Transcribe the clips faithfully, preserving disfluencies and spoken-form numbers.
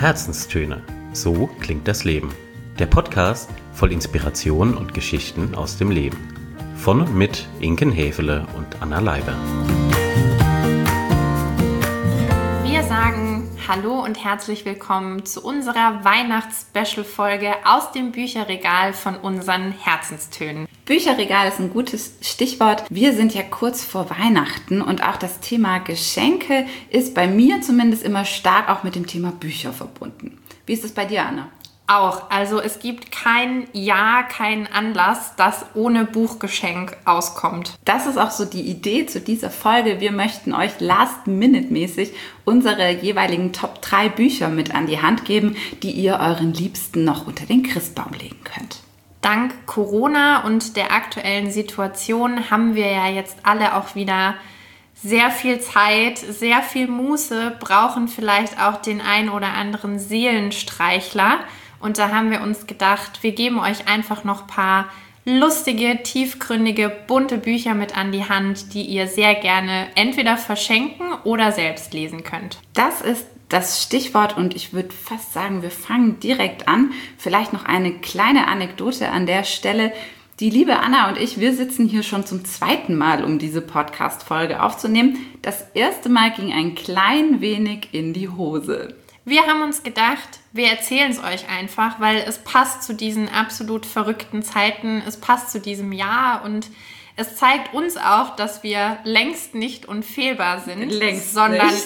Herzenstöne. So klingt das Leben. Der Podcast voll Inspiration und Geschichten aus dem Leben. Von und mit Inken Häfele und Anna Leiber. Wir sagen Hallo und herzlich willkommen zu unserer Weihnachts-Special-Folge aus dem Bücherregal von unseren Herzenstönen. Bücherregal ist ein gutes Stichwort. Wir sind ja kurz vor Weihnachten und auch das Thema Geschenke ist bei mir zumindest immer stark auch mit dem Thema Bücher verbunden. Wie ist es bei dir, Anna? Auch. Also es gibt kein Jahr, keinen Anlass, das ohne Buchgeschenk auskommt. Das ist auch so die Idee zu dieser Folge. Wir möchten euch last-minute-mäßig unsere jeweiligen Top drei Bücher mit an die Hand geben, die ihr euren Liebsten noch unter den Christbaum legen könnt. Dank Corona und der aktuellen Situation haben wir ja jetzt alle auch wieder sehr viel Zeit, sehr viel Muße, brauchen vielleicht auch den ein oder anderen Seelenstreichler. Und da haben wir uns gedacht, wir geben euch einfach noch ein paar lustige, tiefgründige, bunte Bücher mit an die Hand, die ihr sehr gerne entweder verschenken oder selbst lesen könnt. Das ist das Stichwort und ich würde fast sagen, wir fangen direkt an. Vielleicht noch eine kleine Anekdote an der Stelle. Die liebe Anna und ich, wir sitzen hier schon zum zweiten Mal, um diese Podcast-Folge aufzunehmen. Das erste Mal ging ein klein wenig in die Hose. Wir haben uns gedacht, wir erzählen es euch einfach, weil es passt zu diesen absolut verrückten Zeiten, es passt zu diesem Jahr und es zeigt uns auch, dass wir längst nicht unfehlbar sind, längst sondern, nicht.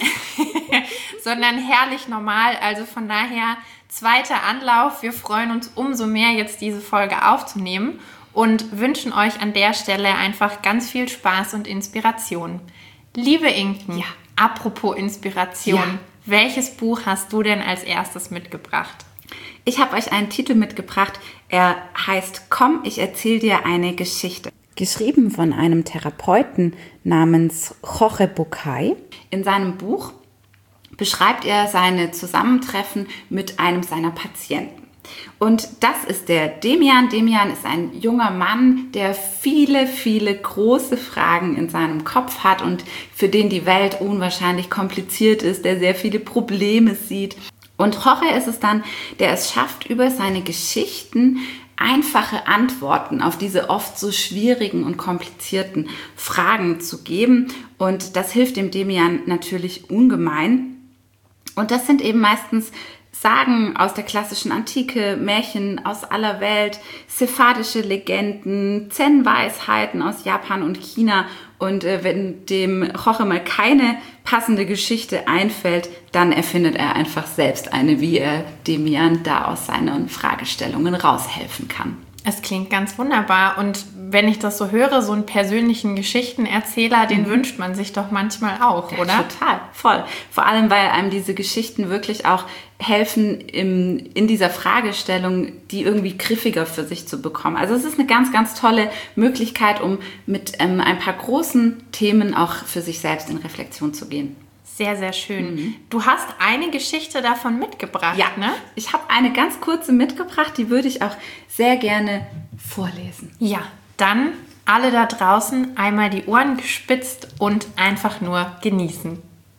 sondern herrlich normal. Also von daher zweiter Anlauf. Wir freuen uns umso mehr, jetzt diese Folge aufzunehmen und wünschen euch an der Stelle einfach ganz viel Spaß und Inspiration. Liebe Inken, ja. Apropos Inspiration, ja. Welches Buch hast du denn als erstes mitgebracht? Ich habe euch einen Titel mitgebracht. Er heißt Komm, ich erzähle dir eine Geschichte. Geschrieben von einem Therapeuten namens Jorge Bucay. In seinem Buch beschreibt er seine Zusammentreffen mit einem seiner Patienten. Und das ist der Demian. Demian ist ein junger Mann, der viele, viele große Fragen in seinem Kopf hat und für den die Welt unwahrscheinlich kompliziert ist, der sehr viele Probleme sieht. Und Jorge ist es dann, der es schafft, über seine Geschichten einfache Antworten auf diese oft so schwierigen und komplizierten Fragen zu geben. Und das hilft dem Demian natürlich ungemein. Und das sind eben meistens Sagen aus der klassischen Antike, Märchen aus aller Welt, sephardische Legenden, Zen-Weisheiten aus Japan und China. Und äh, wenn dem Jorge mal keine passende Geschichte einfällt, dann erfindet er einfach selbst eine, wie er Demian da aus seinen Fragestellungen raushelfen kann. Es klingt ganz wunderbar und wenn ich das so höre, so einen persönlichen Geschichtenerzähler, den mhm. wünscht man sich doch manchmal auch, ja, oder? Total, voll. Vor allem, weil einem diese Geschichten wirklich auch helfen, im, in dieser Fragestellung, die irgendwie griffiger für sich zu bekommen. Also es ist eine ganz, ganz tolle Möglichkeit, um mit ähm, ein paar großen Themen auch für sich selbst in Reflexion zu gehen. Sehr, sehr schön. Mhm. Du hast eine Geschichte davon mitgebracht, ja, ne? Ich habe eine ganz kurze mitgebracht, die würde ich auch sehr gerne vorlesen. Ja, dann alle da draußen einmal die Ohren gespitzt und einfach nur genießen.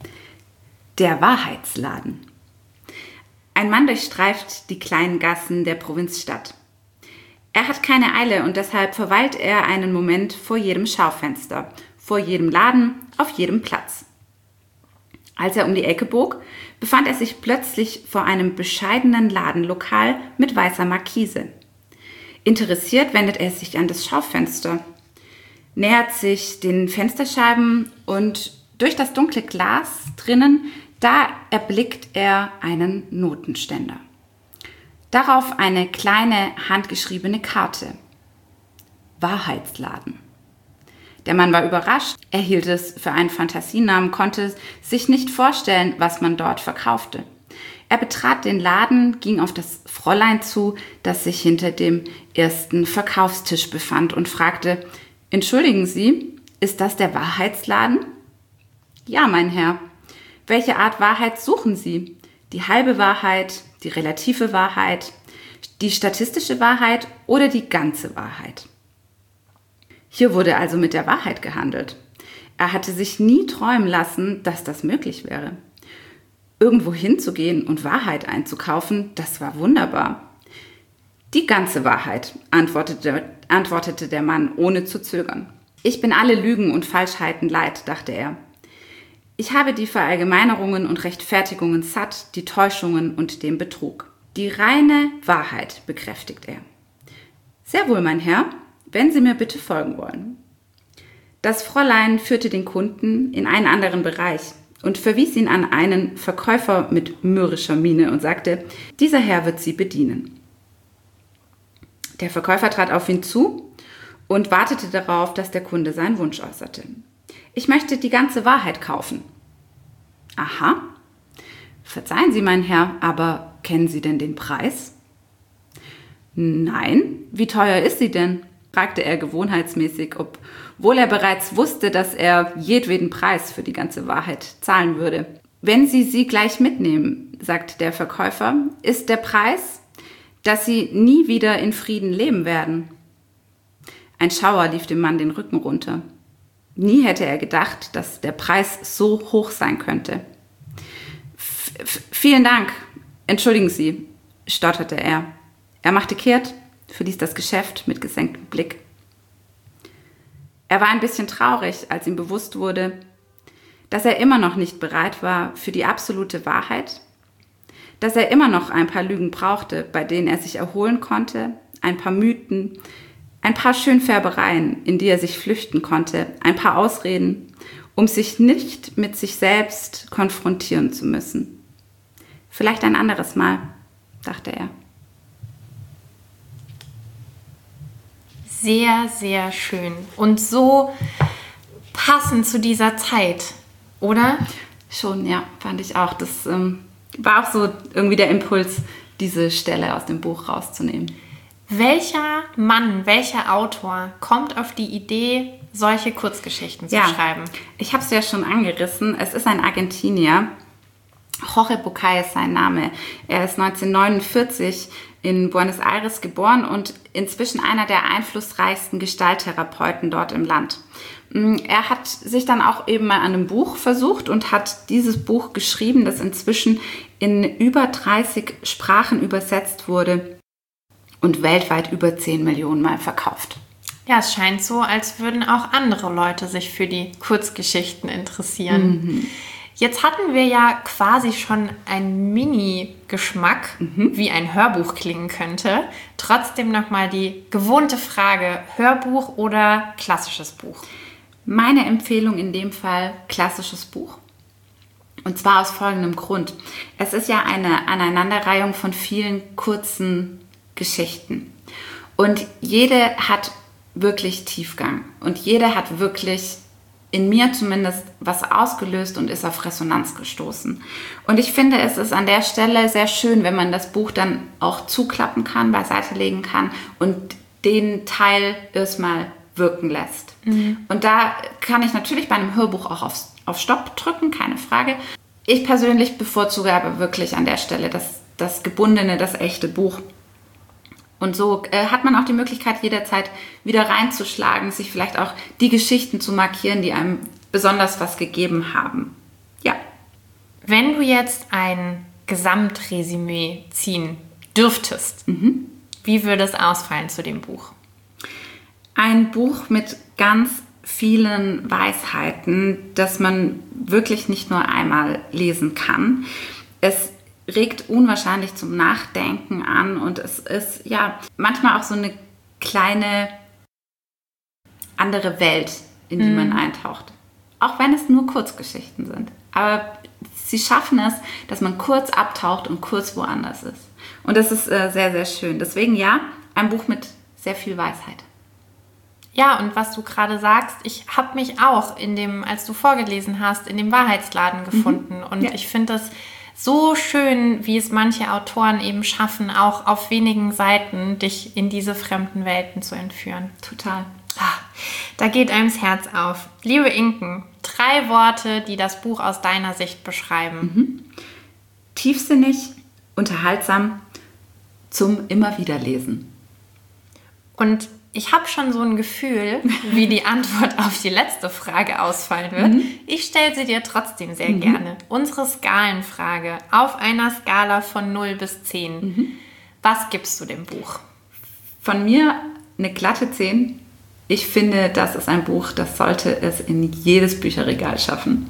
Der Wahrheitsladen. Ein Mann durchstreift die kleinen Gassen der Provinzstadt. Er hat keine Eile und deshalb verweilt er einen Moment vor jedem Schaufenster, vor jedem Laden, auf jedem Platz. Als er um die Ecke bog, befand er sich plötzlich vor einem bescheidenen Ladenlokal mit weißer Markise. Interessiert wendet er sich an das Schaufenster, nähert sich den Fensterscheiben und durch das dunkle Glas drinnen, da erblickt er einen Notenständer. Darauf eine kleine handgeschriebene Karte. Wahrheitsladen. Der Mann war überrascht, er hielt es für einen Fantasienamen, konnte sich nicht vorstellen, was man dort verkaufte. Er betrat den Laden, ging auf das Fräulein zu, das sich hinter dem ersten Verkaufstisch befand und fragte, »Entschuldigen Sie, ist das der Wahrheitsladen?« »Ja, mein Herr. Welche Art Wahrheit suchen Sie? Die halbe Wahrheit, die relative Wahrheit, die statistische Wahrheit oder die ganze Wahrheit?« Hier wurde also mit der Wahrheit gehandelt. Er hatte sich nie träumen lassen, dass das möglich wäre. irgendwo hinzugehen und Wahrheit einzukaufen, das war wunderbar. Die ganze Wahrheit, antwortete, antwortete der Mann, ohne zu zögern. Ich bin alle Lügen und Falschheiten leid, dachte er. Ich habe die Verallgemeinerungen und Rechtfertigungen satt, die Täuschungen und den Betrug. Die reine Wahrheit, bekräftigt er. Sehr wohl, mein Herr, wenn Sie mir bitte folgen wollen. Das Fräulein führte den Kunden in einen anderen Bereich und verwies ihn an einen Verkäufer mit mürrischer Miene und sagte, dieser Herr wird Sie bedienen. Der Verkäufer trat auf ihn zu und wartete darauf, dass der Kunde seinen Wunsch äußerte. Ich möchte die ganze Wahrheit kaufen. Aha. Verzeihen Sie, mein Herr, aber kennen Sie denn den Preis? Nein. Wie teuer ist sie denn? Fragte er gewohnheitsmäßig, obwohl er bereits wusste, dass er jedweden Preis für die ganze Wahrheit zahlen würde. Wenn Sie sie gleich mitnehmen, sagt der Verkäufer, ist der Preis, dass Sie nie wieder in Frieden leben werden. Ein Schauer lief dem Mann den Rücken runter. Nie hätte er gedacht, dass der Preis so hoch sein könnte. F- vielen Dank. Entschuldigen Sie, stotterte er. Er machte kehrt, verließ das Geschäft mit gesenktem Blick. Er war ein bisschen traurig, als ihm bewusst wurde, dass er immer noch nicht bereit war für die absolute Wahrheit, dass er immer noch ein paar Lügen brauchte, bei denen er sich erholen konnte, ein paar Mythen, ein paar Schönfärbereien, in die er sich flüchten konnte, ein paar Ausreden, um sich nicht mit sich selbst konfrontieren zu müssen. Vielleicht ein anderes Mal, dachte er. Sehr, sehr schön und so passend zu dieser Zeit, oder? Schon, ja, fand ich auch. Das ähm, war auch so irgendwie der Impuls, diese Stelle aus dem Buch rauszunehmen. Welcher Mann, welcher Autor kommt auf die Idee, solche Kurzgeschichten zu ja, schreiben? Ich habe es ja schon angerissen. Es ist ein Argentinier. Jorge Bucay ist sein Name. Er ist neunzehnhundertneunundvierzig in Buenos Aires geboren und inzwischen einer der einflussreichsten Gestalttherapeuten dort im Land. Er hat sich dann auch eben mal an einem Buch versucht und hat dieses Buch geschrieben, das inzwischen in über dreißig Sprachen übersetzt wurde und weltweit über zehn Millionen Mal verkauft. Ja, es scheint so, als würden auch andere Leute sich für die Kurzgeschichten interessieren. Mhm. Jetzt hatten wir ja quasi schon einen Mini-Geschmack, mhm. wie ein Hörbuch klingen könnte. Trotzdem nochmal die gewohnte Frage, Hörbuch oder klassisches Buch? Meine Empfehlung in dem Fall klassisches Buch. Und zwar aus folgendem Grund. Es ist ja eine Aneinanderreihung von vielen kurzen Geschichten. Und jede hat wirklich Tiefgang. Und jede hat wirklich, in mir zumindest, was ausgelöst und ist auf Resonanz gestoßen. Und ich finde, es ist an der Stelle sehr schön, wenn man das Buch dann auch zuklappen kann, beiseite legen kann und den Teil erstmal wirken lässt. Mhm. Und da kann ich natürlich bei einem Hörbuch auch auf, auf Stopp drücken, keine Frage. Ich persönlich bevorzuge aber wirklich an der Stelle das, das gebundene, das echte Buch. Und so äh, hat man auch die Möglichkeit, jederzeit wieder reinzuschlagen, sich vielleicht auch die Geschichten zu markieren, die einem besonders was gegeben haben. Ja. Wenn du jetzt ein Gesamtresümee ziehen dürftest, mhm. wie würde es ausfallen zu dem Buch? Ein Buch mit ganz vielen Weisheiten, das man wirklich nicht nur einmal lesen kann. Es regt unwahrscheinlich zum Nachdenken an und es ist ja manchmal auch so eine kleine andere Welt, in die mm. man eintaucht. Auch wenn es nur Kurzgeschichten sind. Aber sie schaffen es, dass man kurz abtaucht und kurz woanders ist. Und das ist äh, sehr, sehr schön. Deswegen ja, ein Buch mit sehr viel Weisheit. Ja, und was du gerade sagst, ich habe mich auch, in dem, als du vorgelesen hast, in dem Wahrheitsladen gefunden. Mhm. Und ja. ich finde das so schön, wie es manche Autoren eben schaffen, auch auf wenigen Seiten dich in diese fremden Welten zu entführen. Total. Ah, da geht einem das Herz auf. Liebe Inken, drei Worte, die das Buch aus deiner Sicht beschreiben. Mhm. Tiefsinnig, unterhaltsam, zum immer wieder lesen. Und ich habe schon so ein Gefühl, wie die Antwort auf die letzte Frage ausfallen wird. Mhm. Ich stelle sie dir trotzdem sehr mhm. gerne. Unsere Skalenfrage auf einer Skala von null bis zehn. Mhm. Was gibst du dem Buch? Von mir eine glatte zehn. Ich finde, das ist ein Buch, das sollte es in jedes Bücherregal schaffen.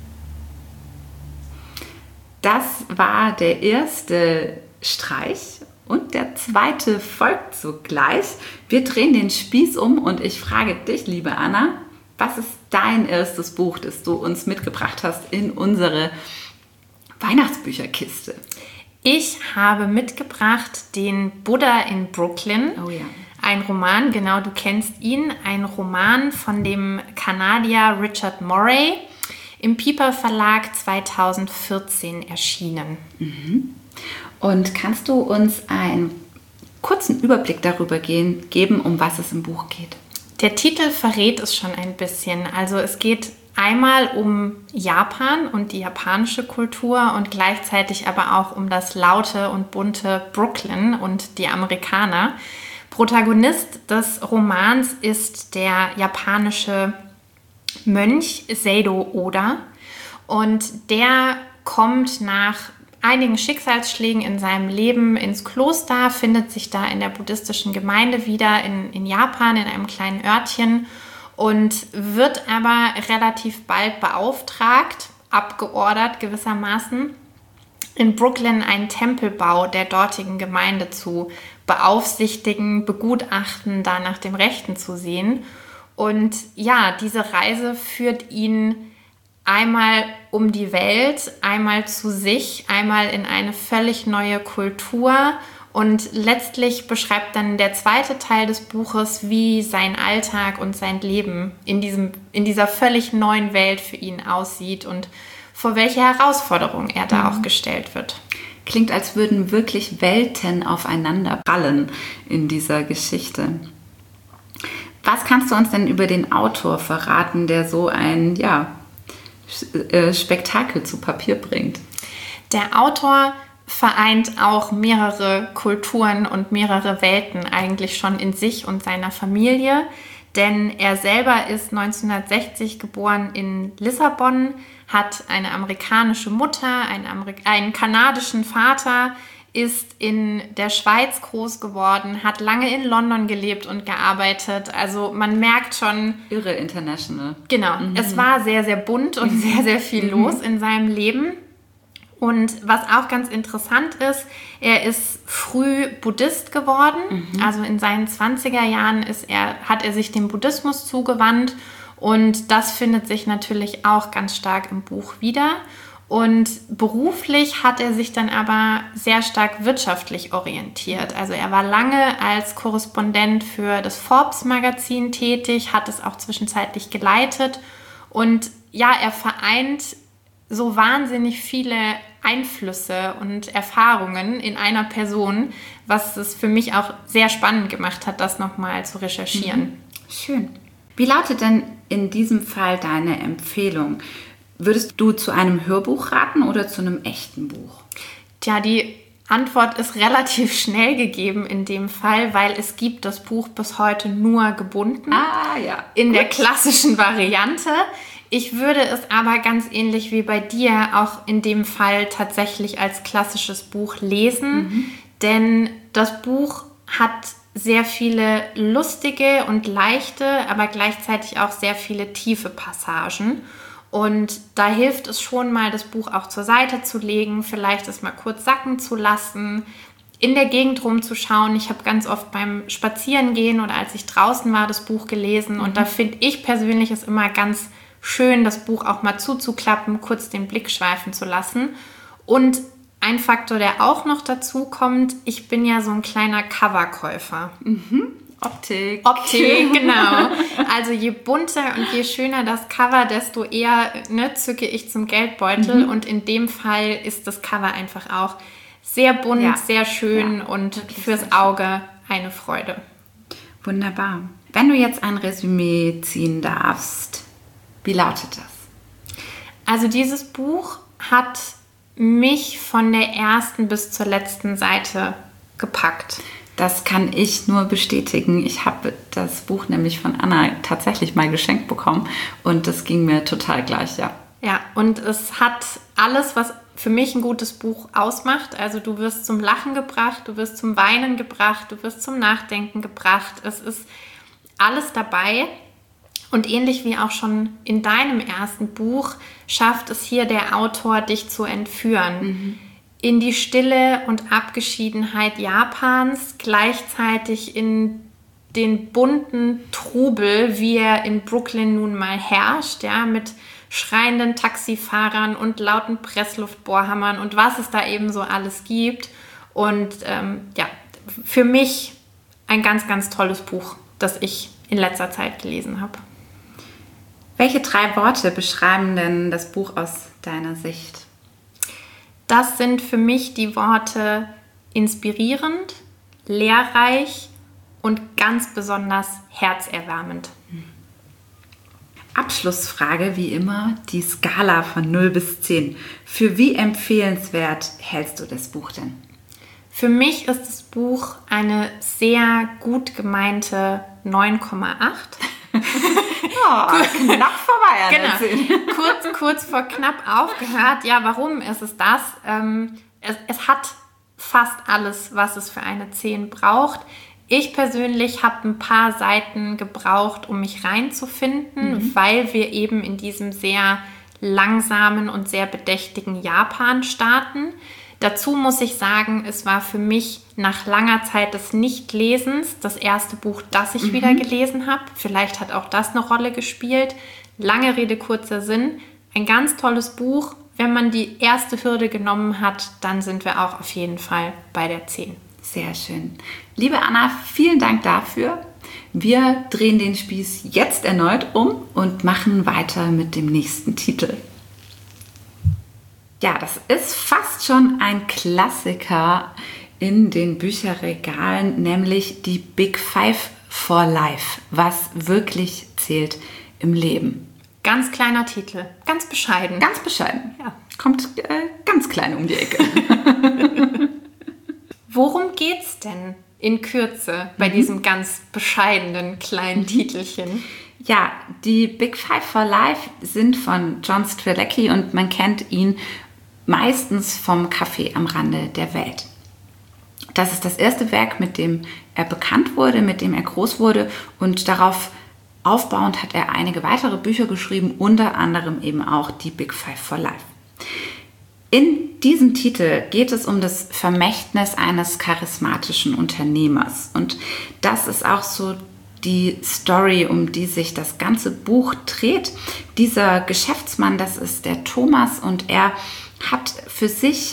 Das war der erste Streich und der zweite folgt sogleich. Wir drehen den Spieß um und ich frage dich, liebe Anna, was ist dein erstes Buch, das du uns mitgebracht hast in unsere Weihnachtsbücherkiste? Ich habe mitgebracht den Buddha in Brooklyn. Oh ja. Ein Roman, genau, du kennst ihn. Ein Roman von dem Kanadier Richard Morey. Im Piper Verlag zweitausendvierzehn erschienen. Mhm. Und kannst du uns einen kurzen Überblick darüber gehen, geben, um was es im Buch geht? Der Titel verrät es schon ein bisschen. Also es geht einmal um Japan und die japanische Kultur und gleichzeitig aber auch um das laute und bunte Brooklyn und die Amerikaner. Protagonist des Romans ist der japanische Mönch Seido Oda und der kommt nach einigen Schicksalsschlägen in seinem Leben ins Kloster, findet sich da in der buddhistischen Gemeinde wieder in, in Japan, in einem kleinen Örtchen und wird aber relativ bald beauftragt, abgeordert gewissermaßen, in Brooklyn einen Tempelbau der dortigen Gemeinde zu beaufsichtigen, begutachten, da nach dem Rechten zu sehen. Und ja, diese Reise führt ihn einmal um die Welt, einmal zu sich, einmal in eine völlig neue Kultur. Und letztlich beschreibt dann der zweite Teil des Buches, wie sein Alltag und sein Leben in, diesem, in dieser völlig neuen Welt für ihn aussieht und vor welche Herausforderungen er da auch gestellt wird. Klingt, als würden wirklich Welten aufeinander prallen in dieser Geschichte. Was kannst du uns denn über den Autor verraten, der so ein ja, Spektakel zu Papier bringt? Der Autor vereint auch mehrere Kulturen und mehrere Welten eigentlich schon in sich und seiner Familie. Denn er selber ist neunzehnhundertsechzig geboren in Lissabon, hat eine amerikanische Mutter, einen, Amerik- einen kanadischen Vater, ist in der Schweiz groß geworden, hat lange in London gelebt und gearbeitet. Also man merkt schon... Irre international. Genau, mhm. Es war sehr, sehr bunt und sehr, sehr viel mhm. los in seinem Leben. Und was auch ganz interessant ist, er ist früh Buddhist geworden. Mhm. Also in seinen zwanziger Jahren ist er, hat er sich dem Buddhismus zugewandt. Und das findet sich natürlich auch ganz stark im Buch wieder. Und beruflich hat er sich dann aber sehr stark wirtschaftlich orientiert. Also er war lange als Korrespondent für das Forbes-Magazin tätig, hat es auch zwischenzeitlich geleitet. Und ja, er vereint so wahnsinnig viele Einflüsse und Erfahrungen in einer Person, was es für mich auch sehr spannend gemacht hat, das nochmal zu recherchieren. Mhm. Schön. Wie lautet denn in diesem Fall deine Empfehlung? Würdest du zu einem Hörbuch raten oder zu einem echten Buch? Tja, die Antwort ist relativ schnell gegeben in dem Fall, weil es gibt das Buch bis heute nur gebunden. Ah, ja. In Gut. der klassischen Variante. Ich würde es aber ganz ähnlich wie bei dir auch in dem Fall tatsächlich als klassisches Buch lesen, mhm. denn das Buch hat sehr viele lustige und leichte, aber gleichzeitig auch sehr viele tiefe Passagen. Und da hilft es schon mal, das Buch auch zur Seite zu legen, vielleicht es mal kurz sacken zu lassen, in der Gegend rumzuschauen. Ich habe ganz oft beim Spazierengehen oder als ich draußen war, das Buch gelesen. Mhm. Und da finde ich persönlich es immer ganz schön, das Buch auch mal zuzuklappen, kurz den Blick schweifen zu lassen. Und ein Faktor, der auch noch dazu kommt, ich bin ja so ein kleiner Coverkäufer. Mhm. Optik. Optik, genau. Also je bunter und je schöner das Cover, desto eher ne, zücke ich zum Geldbeutel. Mhm. Und in dem Fall ist das Cover einfach auch sehr bunt, ja. sehr schön ja, und fürs Auge eine Freude. Wunderbar. Wenn du jetzt ein Resümee ziehen darfst, wie lautet das? Also dieses Buch hat mich von der ersten bis zur letzten Seite gepackt. Das kann ich nur bestätigen. Ich habe das Buch nämlich von Anna tatsächlich mal geschenkt bekommen und das ging mir total gleich, ja. Ja, und es hat alles, was für mich ein gutes Buch ausmacht. Also du wirst zum Lachen gebracht, du wirst zum Weinen gebracht, du wirst zum Nachdenken gebracht. Es ist alles dabei. Und ähnlich wie auch schon in deinem ersten Buch, schafft es hier der Autor, dich zu entführen. Mhm. In die Stille und Abgeschiedenheit Japans, gleichzeitig in den bunten Trubel, wie er in Brooklyn nun mal herrscht, ja, mit schreienden Taxifahrern und lauten Pressluftbohrhammern und was es da eben so alles gibt. Und ähm, ja, für mich ein ganz, ganz tolles Buch, das ich in letzter Zeit gelesen habe. Welche drei Worte beschreiben denn das Buch aus deiner Sicht? Das sind für mich die Worte inspirierend, lehrreich und ganz besonders herzerwärmend. Abschlussfrage wie immer, die Skala von null bis zehn. Für wie empfehlenswert hältst du das Buch denn? Für mich ist das Buch eine sehr gut gemeinte neun Komma acht. Oh, knapp vorbei an der zehn. Genau. Kurz, kurz vor knapp aufgehört. Ja, warum ist es das? Ähm, es, es hat fast alles, was es für eine zehn braucht. Ich persönlich habe ein paar Seiten gebraucht, um mich reinzufinden, mhm. weil wir eben in diesem sehr langsamen und sehr bedächtigen Japan starten. Dazu muss ich sagen, es war für mich nach langer Zeit des Nichtlesens das erste Buch, das ich mhm. wieder gelesen habe. Vielleicht hat auch das eine Rolle gespielt. Lange Rede, kurzer Sinn. Ein ganz tolles Buch. Wenn man die erste Hürde genommen hat, dann sind wir auch auf jeden Fall bei der zehn. Sehr schön. Liebe Anna, vielen Dank dafür. Wir drehen den Spieß jetzt erneut um und machen weiter mit dem nächsten Titel. Ja, das ist fast schon ein Klassiker in den Bücherregalen, nämlich die Big Five for Life, was wirklich zählt im Leben. Ganz kleiner Titel, ganz bescheiden. Ganz bescheiden, ja. Kommt äh, ganz klein um die Ecke. Worum geht's denn in Kürze bei mhm. diesem ganz bescheidenen kleinen mhm. Titelchen? Ja, die Big Five for Life sind von John Strzelecki und man kennt ihn meistens vom Café am Rande der Welt. Das ist das erste Werk, mit dem er bekannt wurde, mit dem er groß wurde und darauf aufbauend hat er einige weitere Bücher geschrieben, unter anderem eben auch die Big Five for Life. In diesem Titel geht es um das Vermächtnis eines charismatischen Unternehmers und das ist auch so die Story, um die sich das ganze Buch dreht. Dieser Geschäftsmann, das ist der Thomas und er hat für sich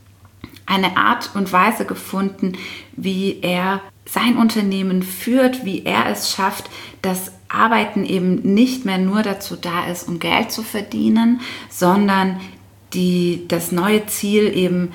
eine Art und Weise gefunden, wie er sein Unternehmen führt, wie er es schafft, dass Arbeiten eben nicht mehr nur dazu da ist, um Geld zu verdienen, sondern die, das neue Ziel eben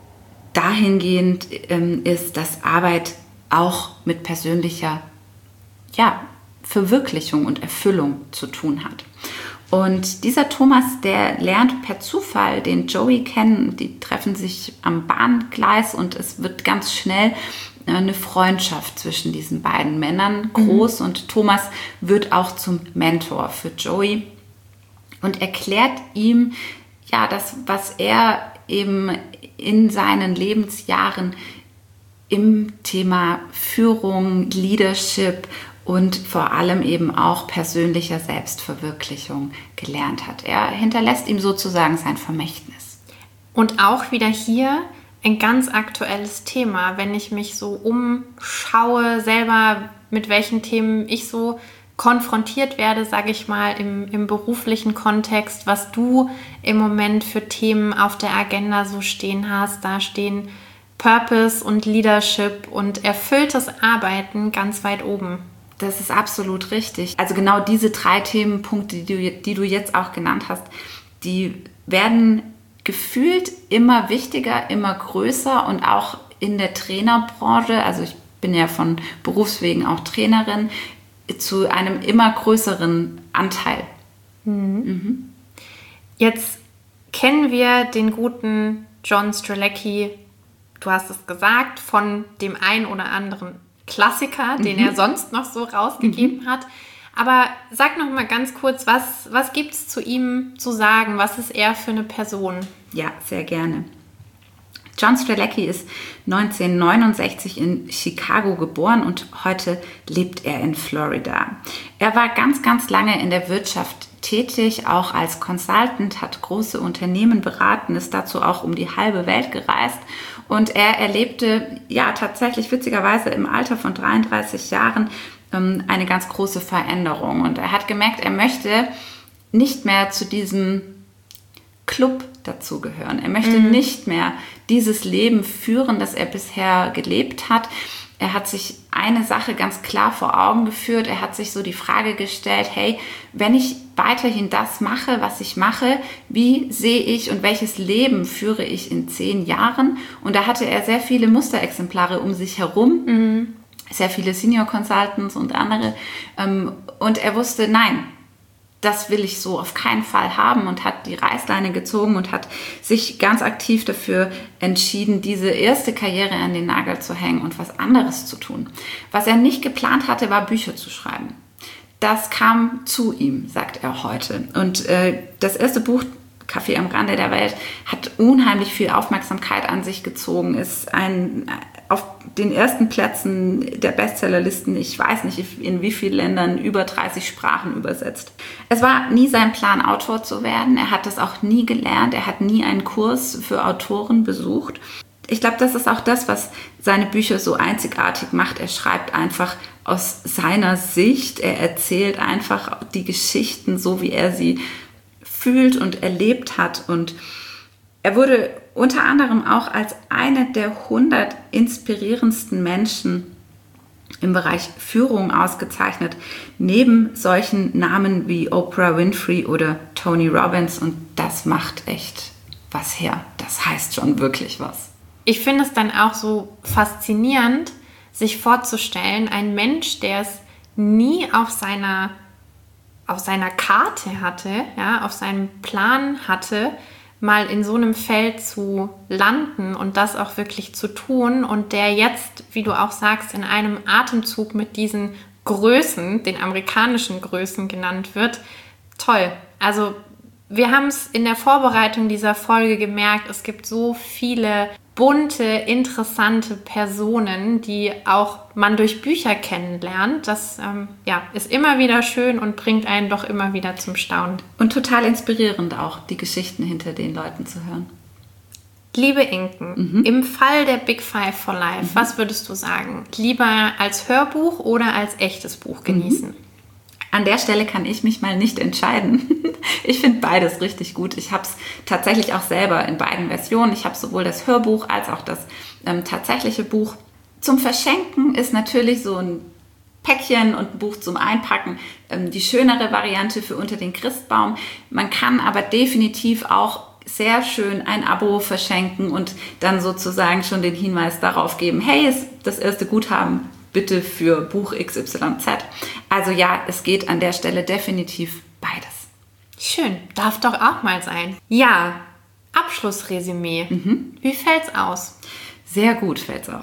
dahingehend ähm, ist, dass Arbeit auch mit persönlicher ja, Verwirklichung und Erfüllung zu tun hat. Und dieser Thomas, der lernt per Zufall den Joey kennen. Die treffen sich am Bahngleis und es wird ganz schnell eine Freundschaft zwischen diesen beiden Männern groß. Mhm. Und Thomas wird auch zum Mentor für Joey und erklärt ihm, ja, das, was er eben in seinen Lebensjahren im Thema Führung, Leadership und vor allem eben auch persönlicher Selbstverwirklichung gelernt hat. Er hinterlässt ihm sozusagen sein Vermächtnis. Und auch wieder hier ein ganz aktuelles Thema, wenn ich mich so umschaue, selber mit welchen Themen ich so konfrontiert werde, sage ich mal, im, im beruflichen Kontext, was du im Moment für Themen auf der Agenda so stehen hast. Da stehen Purpose und Leadership und erfülltes Arbeiten ganz weit oben. Das ist absolut richtig. Also genau diese drei Themenpunkte, die du, die du jetzt auch genannt hast, die werden gefühlt immer wichtiger, immer größer und auch in der Trainerbranche, also ich bin ja von Berufswegen auch Trainerin, zu einem immer größeren Anteil. Mhm. Mhm. Jetzt kennen wir den guten John Strzelecki du hast es gesagt, von dem ein oder anderen Klassiker, den mhm. er sonst noch so rausgegeben mhm. hat. Aber sag noch mal ganz kurz, was, was gibt es zu ihm zu sagen? Was ist er für eine Person? Ja, sehr gerne. John Strzelecki ist neunzehnhundertneunundsechzig in Chicago geboren und heute lebt er in Florida. Er war ganz, ganz lange in der Wirtschaft tätig, auch als Consultant, hat große Unternehmen beraten, ist dazu auch um die halbe Welt gereist und er erlebte ja tatsächlich witzigerweise im Alter von dreiunddreißig Jahren ähm, eine ganz große Veränderung und er hat gemerkt, er möchte nicht mehr zu diesem Club dazugehören. Er möchte mhm. nicht mehr dieses Leben führen, das er bisher gelebt hat. Er hat sich eine Sache ganz klar vor Augen geführt. Er hat sich so die Frage gestellt, hey, wenn ich weiterhin das mache, was ich mache, wie sehe ich und welches Leben führe ich in zehn Jahren? Und da hatte er sehr viele Musterexemplare um sich herum, mhm. sehr viele Senior Consultants und andere. Und er wusste, nein, das will ich so auf keinen Fall haben und hat die Reißleine gezogen und hat sich ganz aktiv dafür entschieden, diese erste Karriere an den Nagel zu hängen und was anderes zu tun. Was er nicht geplant hatte, war Bücher zu schreiben. Das kam zu ihm, sagt er heute. Und äh, das erste Buch, Kaffee am Rande der Welt, hat unheimlich viel Aufmerksamkeit an sich gezogen, ist ein, auf den ersten Plätzen der Bestsellerlisten, ich weiß nicht in wie vielen Ländern, über dreißig Sprachen übersetzt. Es war nie sein Plan, Autor zu werden. Er hat das auch nie gelernt. Er hat nie einen Kurs für Autoren besucht. Ich glaube, das ist auch das, was seine Bücher so einzigartig macht. Er schreibt einfach aus seiner Sicht. Er erzählt einfach die Geschichten so, wie er sie fühlt und erlebt hat. Und er wurde unter anderem auch als eine der hundert inspirierendsten Menschen im Bereich Führung ausgezeichnet, neben solchen Namen wie Oprah Winfrey oder Tony Robbins. Und das macht echt was her. Das heißt schon wirklich was. Ich finde es dann auch so faszinierend, sich vorzustellen, ein Mensch, der es nie auf seiner auf seiner Karte hatte, ja, auf seinem Plan hatte, mal in so einem Feld zu landen und das auch wirklich zu tun und der jetzt, wie du auch sagst, in einem Atemzug mit diesen Größen, den amerikanischen Größen genannt wird. Toll. Also wir haben es in der Vorbereitung dieser Folge gemerkt, es gibt so viele bunte, interessante Personen, die auch man durch Bücher kennenlernt. Das ähm, ja, ist immer wieder schön und bringt einen doch immer wieder zum Staunen. Und total inspirierend auch, die Geschichten hinter den Leuten zu hören. Liebe Inken, mhm. im Fall der Big Five for Life, mhm. was würdest du sagen? Lieber als Hörbuch oder als echtes Buch genießen? Mhm. An der Stelle kann ich mich mal nicht entscheiden. Ich finde beides richtig gut. Ich habe es tatsächlich auch selber in beiden Versionen. Ich habe sowohl das Hörbuch als auch das ähm, tatsächliche Buch. Zum Verschenken ist natürlich so ein Päckchen und ein Buch zum Einpacken ähm, die schönere Variante für unter den Christbaum. Man kann aber definitiv auch sehr schön ein Abo verschenken und dann sozusagen schon den Hinweis darauf geben, hey, ist das erste Guthaben bitte für Buch X Y Z. Also ja, es geht an der Stelle definitiv beides. Schön, darf doch auch mal sein. Ja, Abschlussresümee. Mhm. Wie fällt's aus? Sehr gut fällt's aus.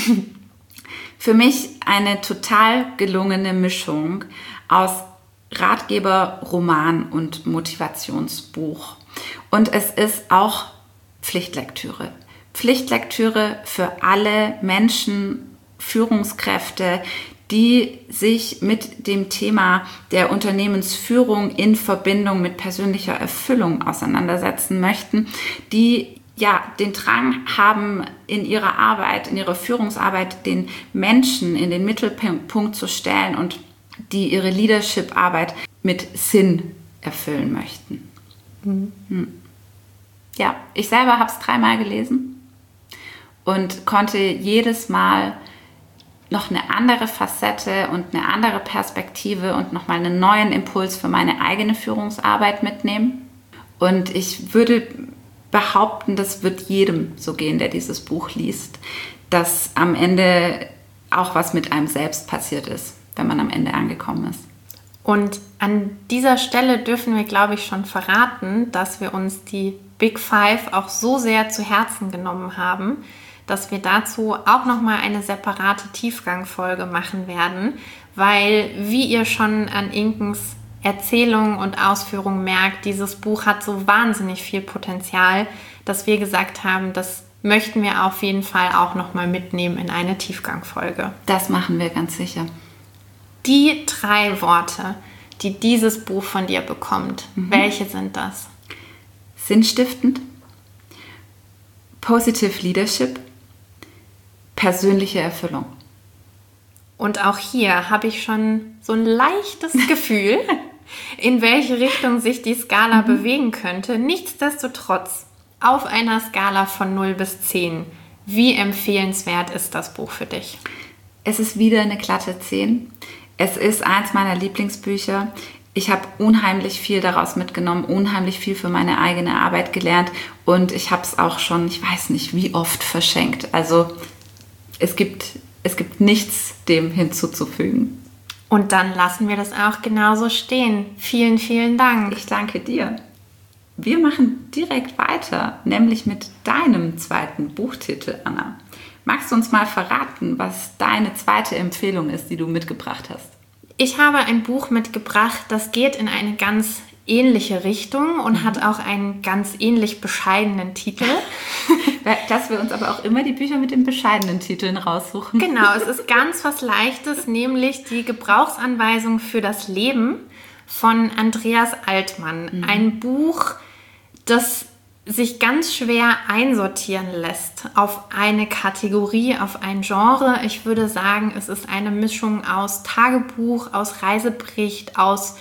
Für mich eine total gelungene Mischung aus Ratgeber, Roman und Motivationsbuch. Und es ist auch Pflichtlektüre. Pflichtlektüre für alle Menschen, Führungskräfte, die sich mit dem Thema der Unternehmensführung in Verbindung mit persönlicher Erfüllung auseinandersetzen möchten, die ja den Drang haben, in ihrer Arbeit, in ihrer Führungsarbeit den Menschen in den Mittelpunkt zu stellen und die ihre Leadership-Arbeit mit Sinn erfüllen möchten. Mhm. Hm. Ja, ich selber habe es dreimal gelesen und konnte jedes Mal noch eine andere Facette und eine andere Perspektive und nochmal einen neuen Impuls für meine eigene Führungsarbeit mitnehmen. Und ich würde behaupten, das wird jedem so gehen, der dieses Buch liest, dass am Ende auch was mit einem selbst passiert ist, wenn man am Ende angekommen ist. Und an dieser Stelle dürfen wir, glaube ich, schon verraten, dass wir uns die Big Five auch so sehr zu Herzen genommen haben, dass wir dazu auch nochmal eine separate Tiefgangfolge machen werden, weil, wie ihr schon an Inkens Erzählung und Ausführung merkt, dieses Buch hat so wahnsinnig viel Potenzial, dass wir gesagt haben, das möchten wir auf jeden Fall auch nochmal mitnehmen in eine Tiefgangfolge. Das machen wir ganz sicher. Die drei Worte, die dieses Buch von dir bekommt, mhm. welche sind das? Sinnstiftend, Positive Leadership, persönliche Erfüllung. Und auch hier habe ich schon so ein leichtes Gefühl, in welche Richtung sich die Skala mhm. bewegen könnte. Nichtsdestotrotz, auf einer Skala von null bis zehn, wie empfehlenswert ist das Buch für dich? Es ist wieder eine glatte zehn. Es ist eins meiner Lieblingsbücher. Ich habe unheimlich viel daraus mitgenommen, unheimlich viel für meine eigene Arbeit gelernt und ich habe es auch schon, ich weiß nicht, wie oft verschenkt. Also es gibt, es gibt nichts dem hinzuzufügen. Und dann lassen wir das auch genauso stehen. Vielen, vielen Dank. Ich danke dir. Wir machen direkt weiter, nämlich mit deinem zweiten Buchtitel, Anna. Magst du uns mal verraten, was deine zweite Empfehlung ist, die du mitgebracht hast? Ich habe ein Buch mitgebracht, das geht in eine ganz ähnliche Richtung und mhm. hat auch einen ganz ähnlich bescheidenen Titel. Dass wir uns aber auch immer die Bücher mit den bescheidenen Titeln raussuchen. Genau, es ist ganz was Leichtes, nämlich die Gebrauchsanweisung für das Leben von Andreas Altmann. Mhm. Ein Buch, das sich ganz schwer einsortieren lässt auf eine Kategorie, auf ein Genre. Ich würde sagen, es ist eine Mischung aus Tagebuch, aus Reisebericht, aus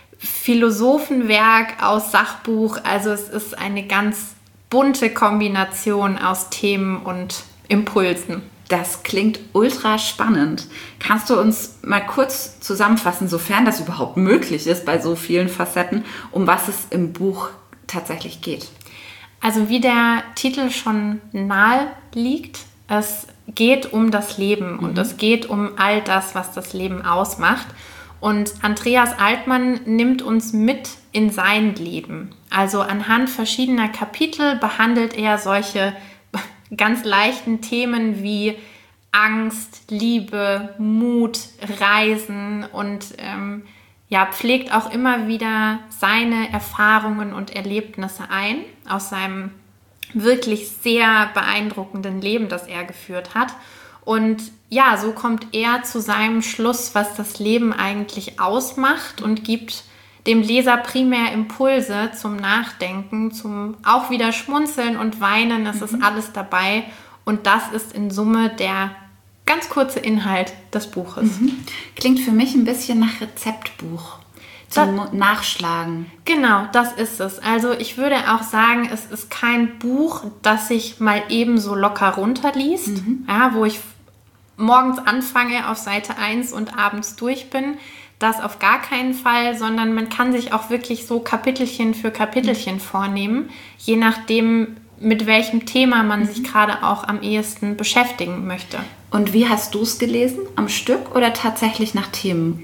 Philosophenwerk, aus Sachbuch. Also es ist eine ganz bunte Kombination aus Themen und Impulsen. Das klingt ultra spannend. Kannst du uns mal kurz zusammenfassen, sofern das überhaupt möglich ist bei so vielen Facetten, um was es im Buch tatsächlich geht? Also wie der Titel schon nahe liegt, es geht um das Leben mhm. und es geht um all das, was das Leben ausmacht. Und Andreas Altmann nimmt uns mit in sein Leben. Also anhand verschiedener Kapitel behandelt er solche ganz leichten Themen wie Angst, Liebe, Mut, Reisen und ähm, ja, pflegt auch immer wieder seine Erfahrungen und Erlebnisse ein aus seinem wirklich sehr beeindruckenden Leben, das er geführt hat. Und ja, so kommt er zu seinem Schluss, was das Leben eigentlich ausmacht und gibt dem Leser primär Impulse zum Nachdenken, zum auch wieder Schmunzeln und Weinen. Es mhm. ist alles dabei und das ist in Summe der ganz kurze Inhalt des Buches. Mhm. Klingt für mich ein bisschen nach Rezeptbuch zum das, Nachschlagen. Genau, das ist es. Also ich würde auch sagen, es ist kein Buch, das sich mal eben so locker runterliest, mhm. ja, wo ich morgens anfange auf Seite eins und abends durch bin. Das auf gar keinen Fall, sondern man kann sich auch wirklich so Kapitelchen für Kapitelchen mhm. vornehmen, je nachdem, mit welchem Thema man mhm. sich gerade auch am ehesten beschäftigen möchte. Und wie hast du es gelesen? Am Stück oder tatsächlich nach Themen?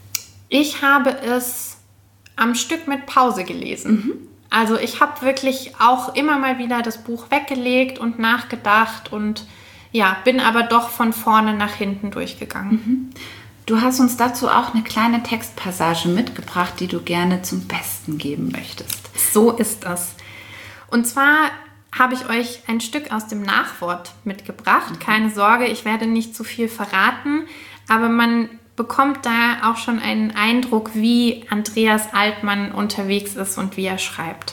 Ich habe es am Stück mit Pause gelesen. Mhm. Also ich habe wirklich auch immer mal wieder das Buch weggelegt und nachgedacht und ja, bin aber doch von vorne nach hinten durchgegangen. Mhm. Du hast uns dazu auch eine kleine Textpassage mitgebracht, die du gerne zum Besten geben möchtest. So ist das. Und zwar habe ich euch ein Stück aus dem Nachwort mitgebracht. Mhm. Keine Sorge, ich werde nicht zu viel verraten, aber man bekommt da auch schon einen Eindruck, wie Andreas Altmann unterwegs ist und wie er schreibt.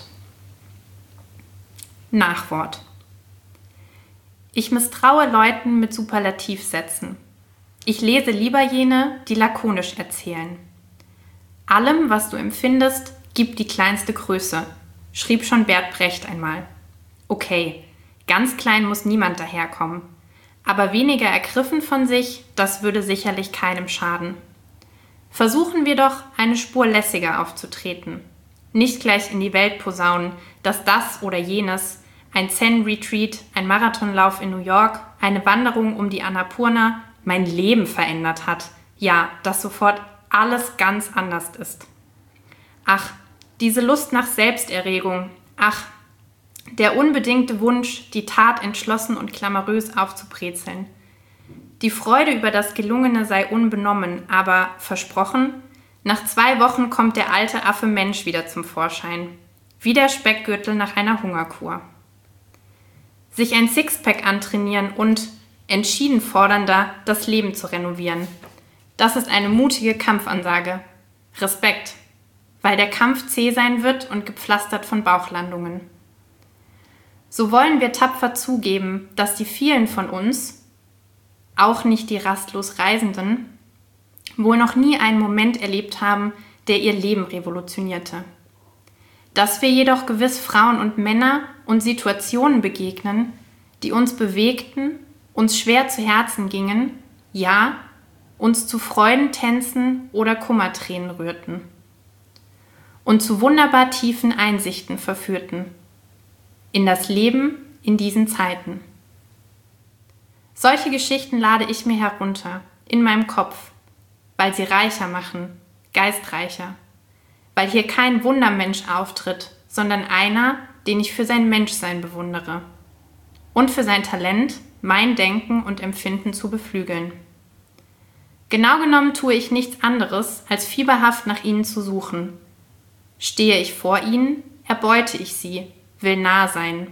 Nachwort. Ich misstraue Leuten mit Superlativsätzen. Ich lese lieber jene, die lakonisch erzählen. Allem, was du empfindest, gib die kleinste Größe, schrieb schon Bert Brecht einmal. Okay, ganz klein muss niemand daherkommen. Aber weniger ergriffen von sich, das würde sicherlich keinem schaden. Versuchen wir doch, eine Spur lässiger aufzutreten. Nicht gleich in die Welt posaunen, dass das oder jenes, ein Zen-Retreat, ein Marathonlauf in New York, eine Wanderung um die Annapurna, mein Leben verändert hat. Ja, dass sofort alles ganz anders ist. Ach, diese Lust nach Selbsterregung. Ach, Der unbedingte Wunsch, die Tat entschlossen und glamourös aufzubrezeln. Die Freude über das Gelungene sei unbenommen, aber versprochen, nach zwei Wochen kommt der alte Affe Mensch wieder zum Vorschein. Wie der Speckgürtel nach einer Hungerkur. Sich ein Sixpack antrainieren und, entschieden fordernder, das Leben zu renovieren. Das ist eine mutige Kampfansage. Respekt, weil der Kampf zäh sein wird und gepflastert von Bauchlandungen. So wollen wir tapfer zugeben, dass die vielen von uns, auch nicht die rastlos Reisenden, wohl noch nie einen Moment erlebt haben, der ihr Leben revolutionierte. Dass wir jedoch gewiss Frauen und Männer und Situationen begegnen, die uns bewegten, uns schwer zu Herzen gingen, ja, uns zu Freudentänzen oder Kummertränen rührten und zu wunderbar tiefen Einsichten verführten in das Leben in diesen Zeiten. Solche Geschichten lade ich mir herunter, in meinem Kopf, weil sie reicher machen, geistreicher, weil hier kein Wundermensch auftritt, sondern einer, den ich für sein Menschsein bewundere und für sein Talent, mein Denken und Empfinden zu beflügeln. Genau genommen tue ich nichts anderes, als fieberhaft nach ihnen zu suchen. Stehe ich vor ihnen, erbeute ich sie, will nah sein.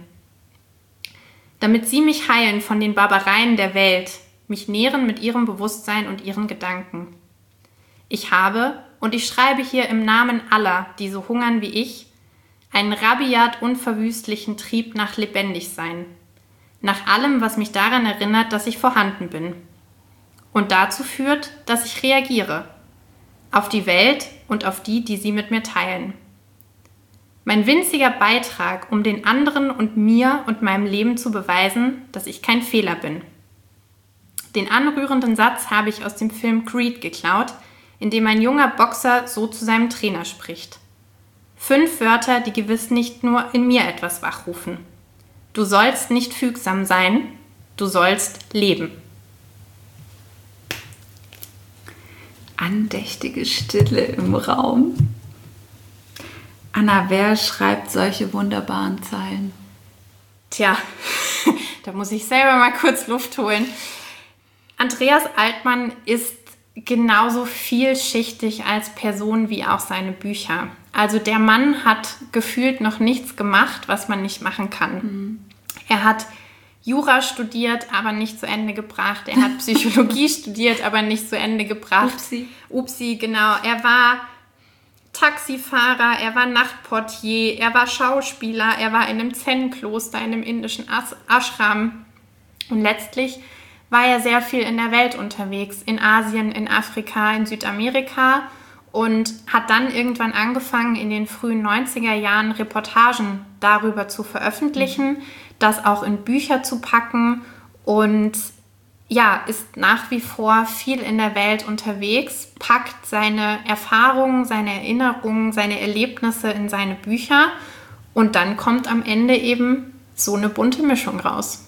Damit sie mich heilen von den Barbareien der Welt, mich nähren mit ihrem Bewusstsein und ihren Gedanken. Ich habe, und ich schreibe hier im Namen aller, die so hungern wie ich, einen rabiat unverwüstlichen Trieb nach Lebendigsein, nach allem, was mich daran erinnert, dass ich vorhanden bin. Und dazu führt, dass ich reagiere. Auf die Welt und auf die, die sie mit mir teilen. Mein winziger Beitrag, um den anderen und mir und meinem Leben zu beweisen, dass ich kein Fehler bin. Den anrührenden Satz habe ich aus dem Film Creed geklaut, in dem ein junger Boxer so zu seinem Trainer spricht. Fünf Wörter, die gewiss nicht nur in mir etwas wachrufen. Du sollst nicht fügsam sein, du sollst leben. Andächtige Stille im Raum. Anna, wer schreibt solche wunderbaren Zeilen? Tja, da muss ich selber mal kurz Luft holen. Andreas Altmann ist genauso vielschichtig als Person wie auch seine Bücher. Also der Mann hat gefühlt noch nichts gemacht, was man nicht machen kann. Mhm. Er hat Jura studiert, aber nicht zu Ende gebracht. Er hat Psychologie studiert, aber nicht zu Ende gebracht. Upsi. Upsi, genau. Er war Taxifahrer, er war Nachtportier, er war Schauspieler, er war in einem Zen-Kloster, in einem indischen As- Ashram. Und letztlich war er sehr viel in der Welt unterwegs, in Asien, in Afrika, in Südamerika und hat dann irgendwann angefangen, in den frühen neunziger Jahren Reportagen darüber zu veröffentlichen, mhm. das auch in Bücher zu packen und ja, ist nach wie vor viel in der Welt unterwegs, packt seine Erfahrungen, seine Erinnerungen, seine Erlebnisse in seine Bücher und dann kommt am Ende eben so eine bunte Mischung raus.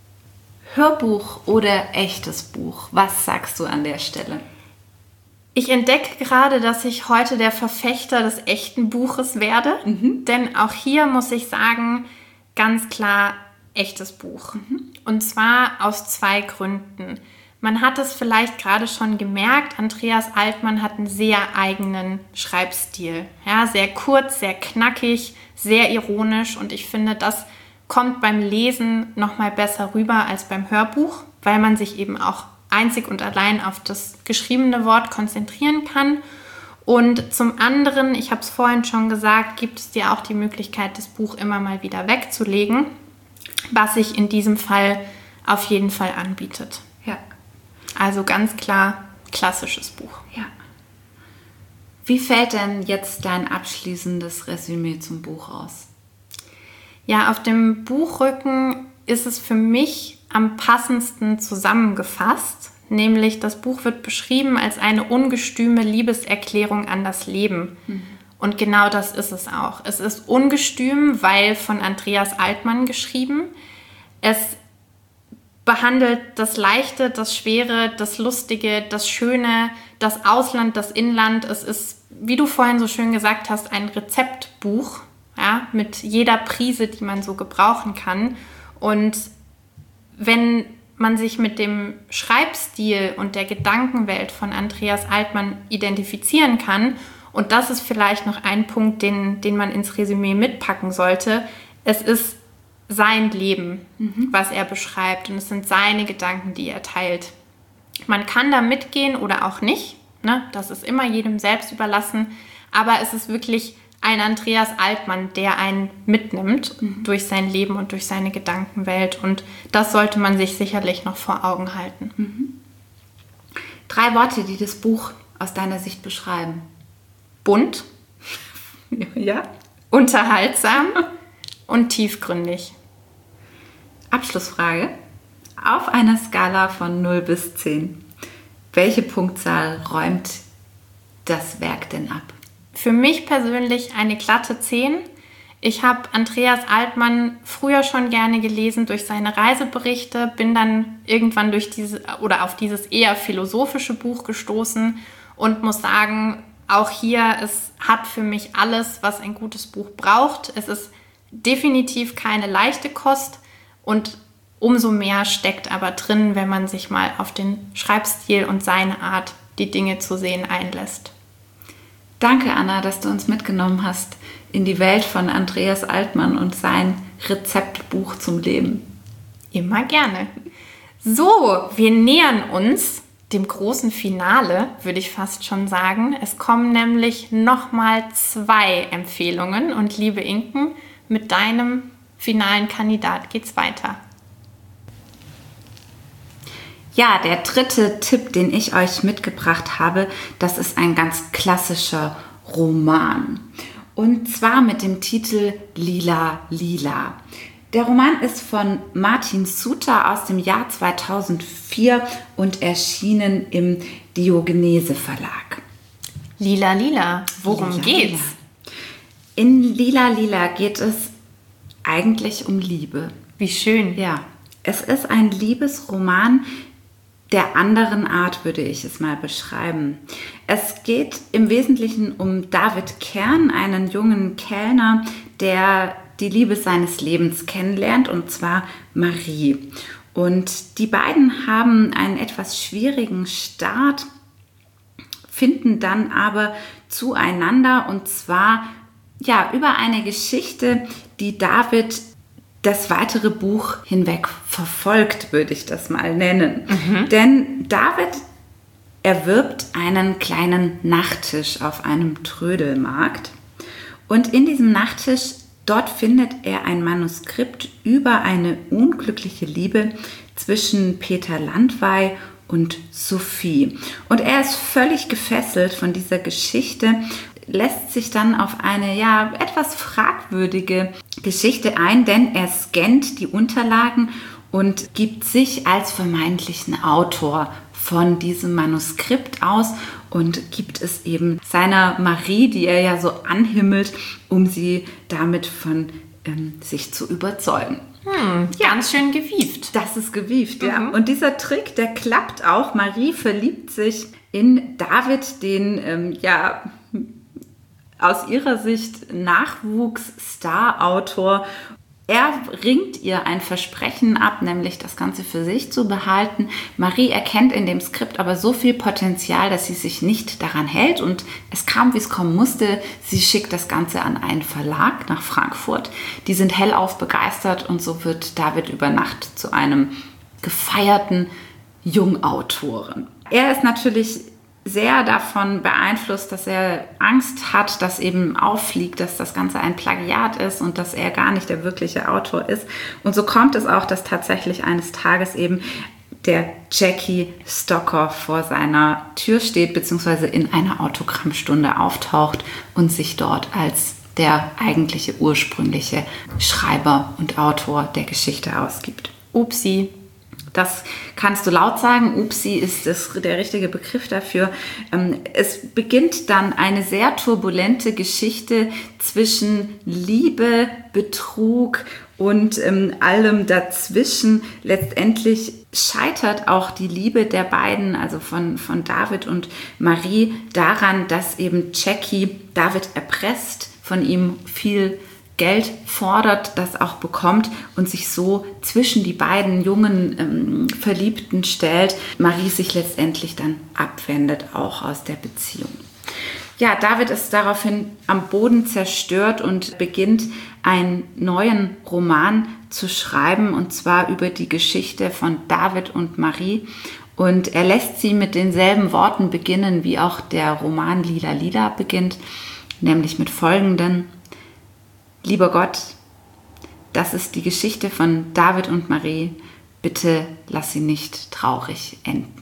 Hörbuch oder echtes Buch? Was sagst du an der Stelle? Ich entdecke gerade, dass ich heute der Verfechter des echten Buches werde, mhm. denn auch hier muss ich sagen, ganz klar echtes Buch. Mhm. Und zwar aus zwei Gründen. Man hat es vielleicht gerade schon gemerkt, Andreas Altmann hat einen sehr eigenen Schreibstil. Ja, sehr kurz, sehr knackig, sehr ironisch und ich finde, das kommt beim Lesen nochmal besser rüber als beim Hörbuch, weil man sich eben auch einzig und allein auf das geschriebene Wort konzentrieren kann. Und zum anderen, ich habe es vorhin schon gesagt, gibt es dir auch die Möglichkeit, das Buch immer mal wieder wegzulegen, was sich in diesem Fall auf jeden Fall anbietet. Ja. Also ganz klar klassisches Buch. Ja. Wie fällt denn jetzt dein abschließendes Resümee zum Buch aus? Ja, auf dem Buchrücken ist es für mich am passendsten zusammengefasst, nämlich das Buch wird beschrieben als eine ungestüme Liebeserklärung an das Leben. Mhm. Und genau das ist es auch. Es ist ungestüm, weil von Andreas Altmann geschrieben. Es behandelt das Leichte, das Schwere, das Lustige, das Schöne, das Ausland, das Inland. Es ist, wie du vorhin so schön gesagt hast, ein Rezeptbuch. ja, mit jeder Prise, die man so gebrauchen kann. Und wenn man sich mit dem Schreibstil und der Gedankenwelt von Andreas Altmann identifizieren kann, und das ist vielleicht noch ein Punkt, den, den man ins Resümee mitpacken sollte, es ist sein Leben, mhm. was er beschreibt, und es sind seine Gedanken, die er teilt. Man kann da mitgehen oder auch nicht, ne? Das ist immer jedem selbst überlassen, aber es ist wirklich ein Andreas Altmann, der einen mitnimmt mhm. durch sein Leben und durch seine Gedankenwelt, und das sollte man sich sicherlich noch vor Augen halten. Mhm. Drei Worte, die das Buch aus deiner Sicht beschreiben. Bunt, ja, unterhaltsam und tiefgründig. Abschlussfrage. Auf einer Skala von null bis zehn, welche Punktzahl räumt das Werk denn ab? Für mich persönlich eine glatte zehn. Ich habe Andreas Altmann früher schon gerne gelesen durch seine Reiseberichte, bin dann irgendwann durch diese oder auf dieses eher philosophische Buch gestoßen und muss sagen, auch hier, es hat für mich alles, was ein gutes Buch braucht. Es ist definitiv keine leichte Kost, und umso mehr steckt aber drin, wenn man sich mal auf den Schreibstil und seine Art, die Dinge zu sehen, einlässt. Danke, Anna, dass du uns mitgenommen hast in die Welt von Andreas Altmann und sein Rezeptbuch zum Leben. Immer gerne. So, wir nähern uns dem großen Finale, würde ich fast schon sagen. Es kommen nämlich nochmal zwei Empfehlungen, und liebe Inken, mit deinem finalen Kandidat geht's weiter. Ja, der dritte Tipp, den ich euch mitgebracht habe, das ist ein ganz klassischer Roman. Und zwar mit dem Titel Lila, Lila. Der Roman ist von Martin Suter aus dem Jahr zweitausendvier und erschienen im Diogenese Verlag. Lila, Lila, worum Lila, geht's? Lila. In Lila, Lila geht es eigentlich um Liebe. Wie schön. Ja, es ist ein Liebesroman der anderen Art, würde ich es mal beschreiben. Es geht im Wesentlichen um David Kern, einen jungen Kellner, der die Liebe seines Lebens kennenlernt, und zwar Marie. Und die beiden haben einen etwas schwierigen Start, finden dann aber zueinander, und zwar ja, über eine Geschichte, die David das weitere Buch hinweg verfolgt, würde ich das mal nennen. Mhm. Denn David erwirbt einen kleinen Nachttisch auf einem Trödelmarkt, und in diesem Nachttisch, dort findet er ein Manuskript über eine unglückliche Liebe zwischen Peter Landweih und Sophie. Und er ist völlig gefesselt von dieser Geschichte, lässt sich dann auf eine ja etwas fragwürdige Geschichte ein, denn er scannt die Unterlagen und gibt sich als vermeintlichen Autor von diesem Manuskript aus und gibt es eben seiner Marie, die er ja so anhimmelt, um sie damit von ähm, sich zu überzeugen. Hm, ja. Ganz schön gewieft. Das ist gewieft, mhm. ja. Und dieser Trick, der klappt auch. Marie verliebt sich in David, den ähm, ja aus ihrer Sicht Nachwuchs-Star-Autor. Er ringt ihr ein Versprechen ab, nämlich das Ganze für sich zu behalten. Marie erkennt in dem Skript aber so viel Potenzial, dass sie sich nicht daran hält. Und es kam, wie es kommen musste. Sie schickt das Ganze an einen Verlag nach Frankfurt. Die sind hellauf begeistert, und so wird David über Nacht zu einem gefeierten Jungautoren. Er ist natürlich sehr davon beeinflusst, dass er Angst hat, dass eben auffliegt, dass das Ganze ein Plagiat ist und dass er gar nicht der wirkliche Autor ist. Und so kommt es auch, dass tatsächlich eines Tages eben der Jackie Stocker vor seiner Tür steht, beziehungsweise in einer Autogrammstunde auftaucht und sich dort als der eigentliche ursprüngliche Schreiber und Autor der Geschichte ausgibt. Upsi. Das kannst du laut sagen. Upsi ist das, der richtige Begriff dafür. Es beginnt dann eine sehr turbulente Geschichte zwischen Liebe, Betrug und ähm, allem dazwischen. Letztendlich scheitert auch die Liebe der beiden, also von, von David und Marie, daran, dass eben Jackie David erpresst, von ihm viel Geld fordert, das auch bekommt und sich so zwischen die beiden jungen ähm, Verliebten stellt, Marie sich letztendlich dann abwendet, auch aus der Beziehung. Ja, David ist daraufhin am Boden zerstört und beginnt einen neuen Roman zu schreiben, und zwar über die Geschichte von David und Marie. Und er lässt sie mit denselben Worten beginnen, wie auch der Roman Lila Lila beginnt, nämlich mit folgenden: Lieber Gott, das ist die Geschichte von David und Marie. Bitte lass sie nicht traurig enden.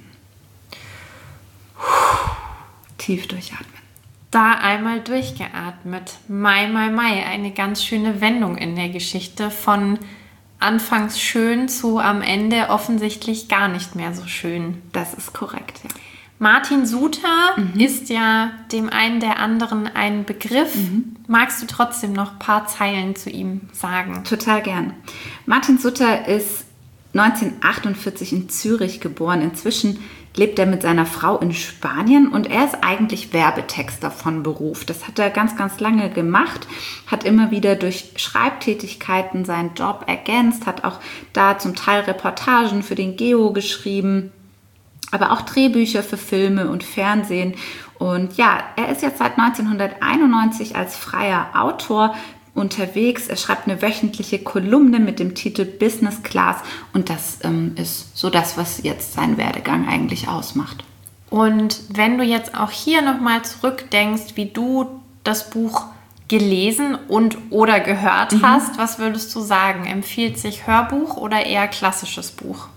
Tief durchatmen. Da einmal durchgeatmet. Mai, mai, mai. Eine ganz schöne Wendung in der Geschichte. Von anfangs schön zu am Ende offensichtlich gar nicht mehr so schön. Das ist korrekt, ja. Martin Suter mhm. ist ja dem einen der anderen ein Begriff. Mhm. Magst du trotzdem noch ein paar Zeilen zu ihm sagen? Total gern. Martin Suter ist neunzehnhundertachtundvierzig in Zürich geboren. Inzwischen lebt er mit seiner Frau in Spanien und er ist eigentlich Werbetexter von Beruf. Das hat er ganz, ganz lange gemacht, hat immer wieder durch Schreibtätigkeiten seinen Job ergänzt, hat auch da zum Teil Reportagen für den Geo geschrieben, aber auch Drehbücher für Filme und Fernsehen. Und ja, er ist jetzt seit neunzehnhunderteinundneunzig als freier Autor unterwegs. Er schreibt eine wöchentliche Kolumne mit dem Titel Business Class und das ähm, ist so das, was jetzt seinen Werdegang eigentlich ausmacht. Und wenn du jetzt auch hier nochmal zurückdenkst, wie du das Buch gelesen und oder gehört mhm. hast, was würdest du sagen? Empfiehlt sich Hörbuch oder eher klassisches Buch?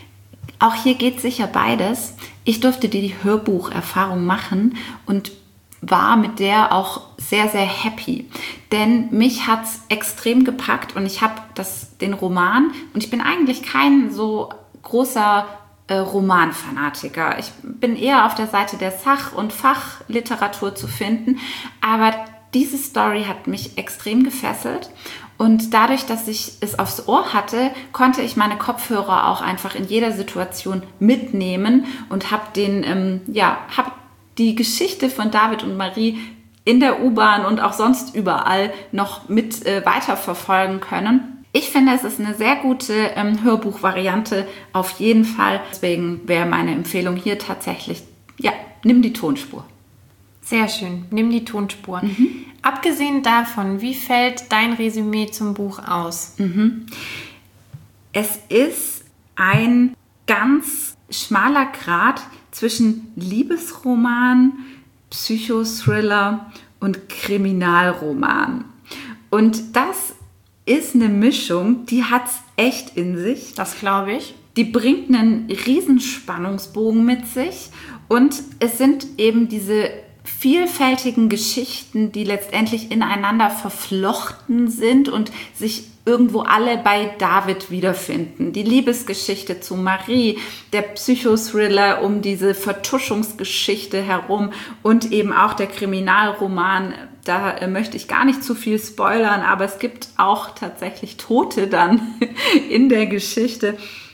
Auch hier geht sicher beides. Ich durfte die Hörbucherfahrung machen und war mit der auch sehr, sehr happy. Denn mich hat es extrem gepackt und ich habe das den Roman, und ich bin eigentlich kein so großer äh, Romanfanatiker. Ich bin eher auf der Seite der Sach- und Fachliteratur zu finden, aber diese Story hat mich extrem gefesselt. Und dadurch, dass ich es aufs Ohr hatte, konnte ich meine Kopfhörer auch einfach in jeder Situation mitnehmen und habe den, ähm, ja, habe die Geschichte von David und Marie in der U-Bahn und auch sonst überall noch mit äh, weiterverfolgen können. Ich finde, es ist eine sehr gute ähm, Hörbuchvariante auf jeden Fall. Deswegen wäre meine Empfehlung hier tatsächlich, ja, nimm die Tonspur. Sehr schön, nimm die Tonspur. Mhm. Abgesehen davon, wie fällt dein Resümee zum Buch aus? Mhm. Es ist ein ganz schmaler Grat zwischen Liebesroman, Psychothriller und Kriminalroman. Und das ist eine Mischung, die hat es echt in sich. Das glaube ich. Die bringt einen riesen Spannungsbogen mit sich und es sind eben diese vielfältigen Geschichten, die letztendlich ineinander verflochten sind und sich irgendwo alle bei David wiederfinden. Die Liebesgeschichte zu Marie, der Psychothriller um diese Vertuschungsgeschichte herum und eben auch der Kriminalroman. Da äh, möchte ich gar nicht zu viel spoilern, aber es gibt auch tatsächlich Tote dann in der Geschichte.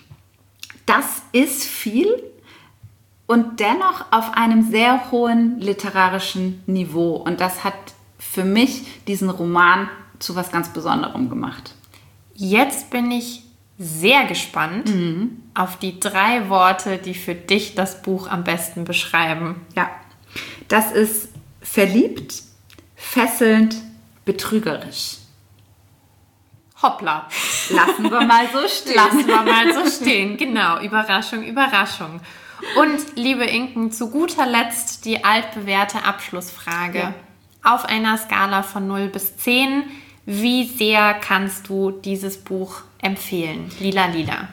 Das ist viel. Und dennoch auf einem sehr hohen literarischen Niveau. Und das hat für mich diesen Roman zu was ganz Besonderem gemacht. Jetzt bin ich sehr gespannt mhm. auf die drei Worte, die für dich das Buch am besten beschreiben. Ja, das ist verliebt, fesselnd, betrügerisch. Hoppla. Lassen wir mal so stehen. Lassen wir mal so stehen, genau. Überraschung, Überraschung. Und liebe Inken, zu guter Letzt die altbewährte Abschlussfrage. Ja. Auf einer Skala von null bis zehn, wie sehr kannst du dieses Buch empfehlen? Lila Lila.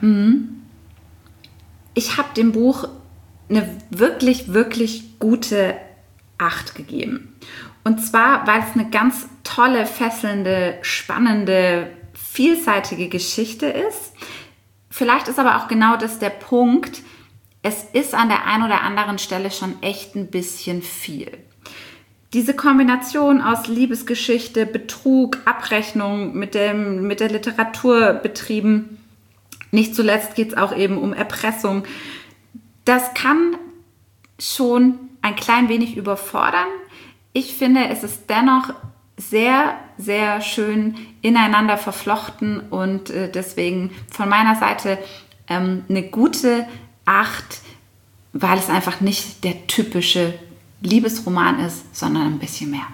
Ich habe dem Buch eine wirklich, wirklich gute acht gegeben. Und zwar, weil es eine ganz tolle, fesselnde, spannende, vielseitige Geschichte ist. Vielleicht ist aber auch genau das der Punkt. Es ist an der einen oder anderen Stelle schon echt ein bisschen viel. Diese Kombination aus Liebesgeschichte, Betrug, Abrechnung mit, dem, mit der Literatur betrieben, nicht zuletzt geht es auch eben um Erpressung, das kann schon ein klein wenig überfordern. Ich finde, es ist dennoch sehr, sehr schön ineinander verflochten und äh, deswegen von meiner Seite ähm, eine gute acht, weil es einfach nicht der typische Liebesroman ist, sondern ein bisschen mehr.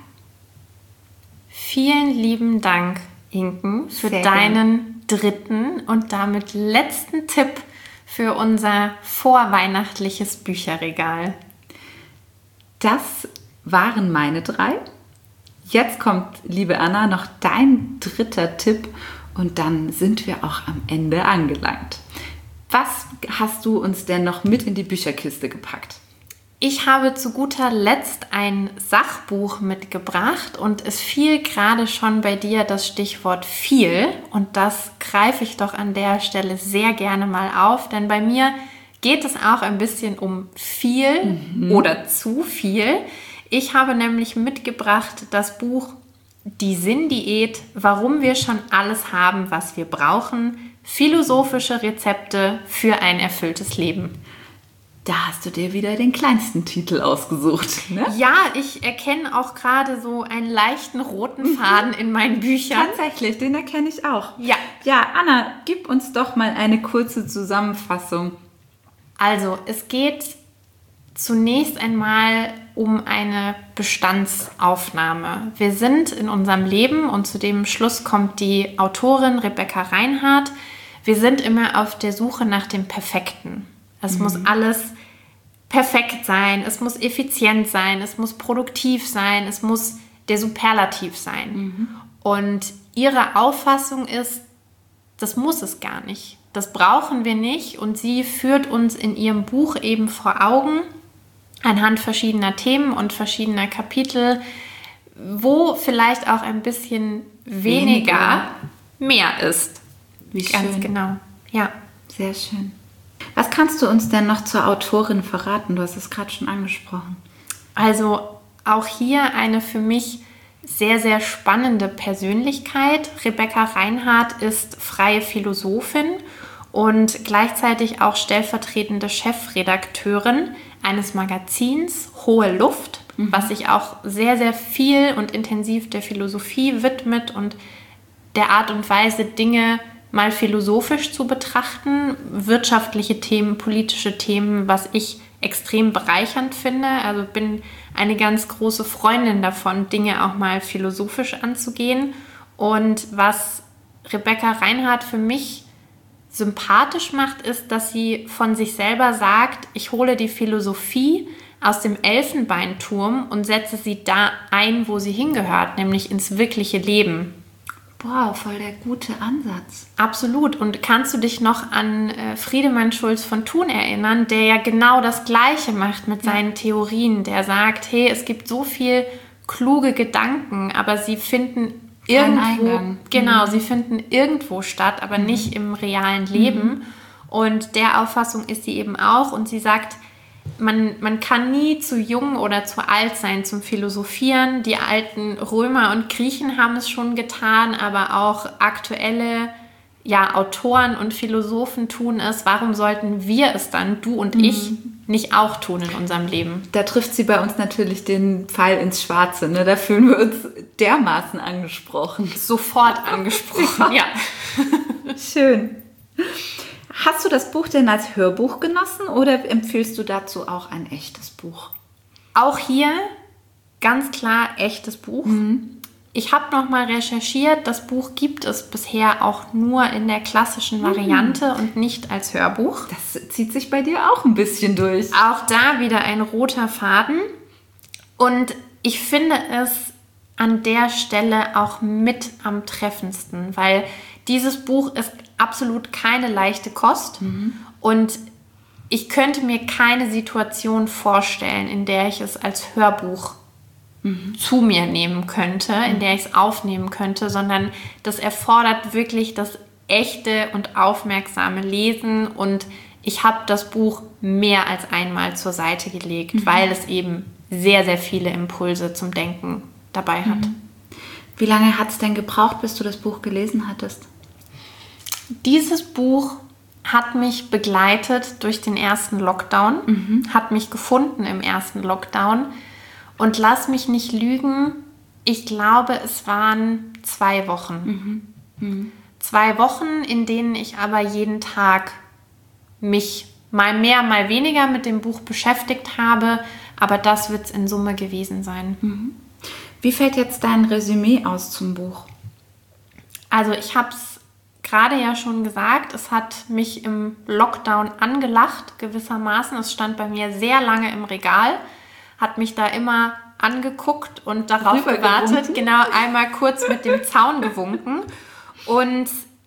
Vielen lieben Dank, Inken, für Sehr deinen dritten und damit letzten Tipp für unser vorweihnachtliches Bücherregal. Das waren meine drei. Jetzt kommt, liebe Anna, noch dein dritter Tipp und dann sind wir auch am Ende angelangt. Was hast du uns denn noch mit in die Bücherkiste gepackt? Ich habe zu guter Letzt ein Sachbuch mitgebracht und es fiel gerade schon bei dir das Stichwort viel und das greife ich doch an der Stelle sehr gerne mal auf, denn bei mir geht es auch ein bisschen um viel mhm. oder zu viel. Ich habe nämlich mitgebracht das Buch Die Sinndiät, warum wir schon alles haben, was wir brauchen, philosophische Rezepte für ein erfülltes Leben. Da hast du dir wieder den kleinsten Titel ausgesucht, ne? Ja, ich erkenne auch gerade so einen leichten roten Faden in meinen Büchern. Tatsächlich, den erkenne ich auch. Ja. Ja, Anna, gib uns doch mal eine kurze Zusammenfassung. Also, es geht zunächst einmal um eine Bestandsaufnahme. Wir sind in unserem Leben und zu dem Schluss kommt die Autorin Rebecca Reinhardt. Wir sind immer auf der Suche nach dem Perfekten. Es mhm. muss alles perfekt sein, es muss effizient sein, es muss produktiv sein, es muss der Superlativ sein. Mhm. Und ihre Auffassung ist, das muss es gar nicht. Das brauchen wir nicht. Und sie führt uns in ihrem Buch eben vor Augen, anhand verschiedener Themen und verschiedener Kapitel, wo vielleicht auch ein bisschen weniger, weniger. mehr ist. Wie schön. Ganz genau, ja. Sehr schön. Was kannst du uns denn noch zur Autorin verraten? Du hast es gerade schon angesprochen. Also auch hier eine für mich sehr, sehr spannende Persönlichkeit. Rebecca Reinhardt ist freie Philosophin und gleichzeitig auch stellvertretende Chefredakteurin eines Magazins Hohe Luft, mhm. was sich auch sehr, sehr viel und intensiv der Philosophie widmet und der Art und Weise, Dinge mal philosophisch zu betrachten, wirtschaftliche Themen, politische Themen, was ich extrem bereichernd finde. Also bin eine ganz große Freundin davon, Dinge auch mal philosophisch anzugehen. Und was Rebecca Reinhardt für mich sympathisch macht, ist, dass sie von sich selber sagt, ich hole die Philosophie aus dem Elfenbeinturm und setze sie da ein, wo sie hingehört, nämlich ins wirkliche Leben. Boah, voll der gute Ansatz. Absolut. Und kannst du dich noch an äh, Friedemann Schulz von Thun erinnern, der ja genau das Gleiche macht mit ja. seinen Theorien, der sagt, hey, es gibt so viel kluge Gedanken, aber sie finden irgendwo, genau, mhm. sie finden irgendwo statt, aber mhm. nicht im realen Leben. Mhm. Und der Auffassung ist sie eben auch. Und sie sagt, man, man kann nie zu jung oder zu alt sein zum Philosophieren. Die alten Römer und Griechen haben es schon getan, aber auch aktuelle ja, Autoren und Philosophen tun es. Warum sollten wir es dann, du und mhm. ich, nicht auch tun in unserem Leben? Da trifft sie bei uns natürlich den Pfeil ins Schwarze. Ne? Da fühlen wir uns dermaßen angesprochen. Sofort angesprochen, ja. Schön. Hast du das Buch denn als Hörbuch genossen oder empfiehlst du dazu auch ein echtes Buch? Auch hier ganz klar echtes Buch. Mhm. Ich habe nochmal recherchiert, das Buch gibt es bisher auch nur in der klassischen Variante mhm. und nicht als Hörbuch. Das zieht sich bei dir auch ein bisschen durch. Auch da wieder ein roter Faden. Und ich finde es an der Stelle auch mit am treffendsten, weil dieses Buch ist absolut keine leichte Kost mhm. und ich könnte mir keine Situation vorstellen, in der ich es als Hörbuch mhm. zu mir nehmen könnte, mhm. in der ich es aufnehmen könnte, sondern das erfordert wirklich das echte und aufmerksame Lesen und ich habe das Buch mehr als einmal zur Seite gelegt, mhm. weil es eben sehr, sehr viele Impulse zum Denken dabei hat. Mhm. Wie lange hat es denn gebraucht, bis du das Buch gelesen hattest? Dieses Buch hat mich begleitet durch den ersten Lockdown, mhm. hat mich gefunden im ersten Lockdown und lass mich nicht lügen, Ich glaube, es waren zwei Wochen. Mhm. Mhm. Zwei Wochen, in denen ich aber jeden Tag mich mal mehr, mal weniger mit dem Buch beschäftigt habe. Aber das wird es in Summe gewesen sein. Mhm. Wie fällt jetzt dein Resümee aus zum Buch? Also ich habe es gerade ja schon gesagt, es hat mich im Lockdown angelacht, gewissermaßen. Es stand bei mir sehr lange im Regal, hat mich da immer angeguckt und darauf gewartet, genau einmal kurz mit dem Zaun gewunken. Und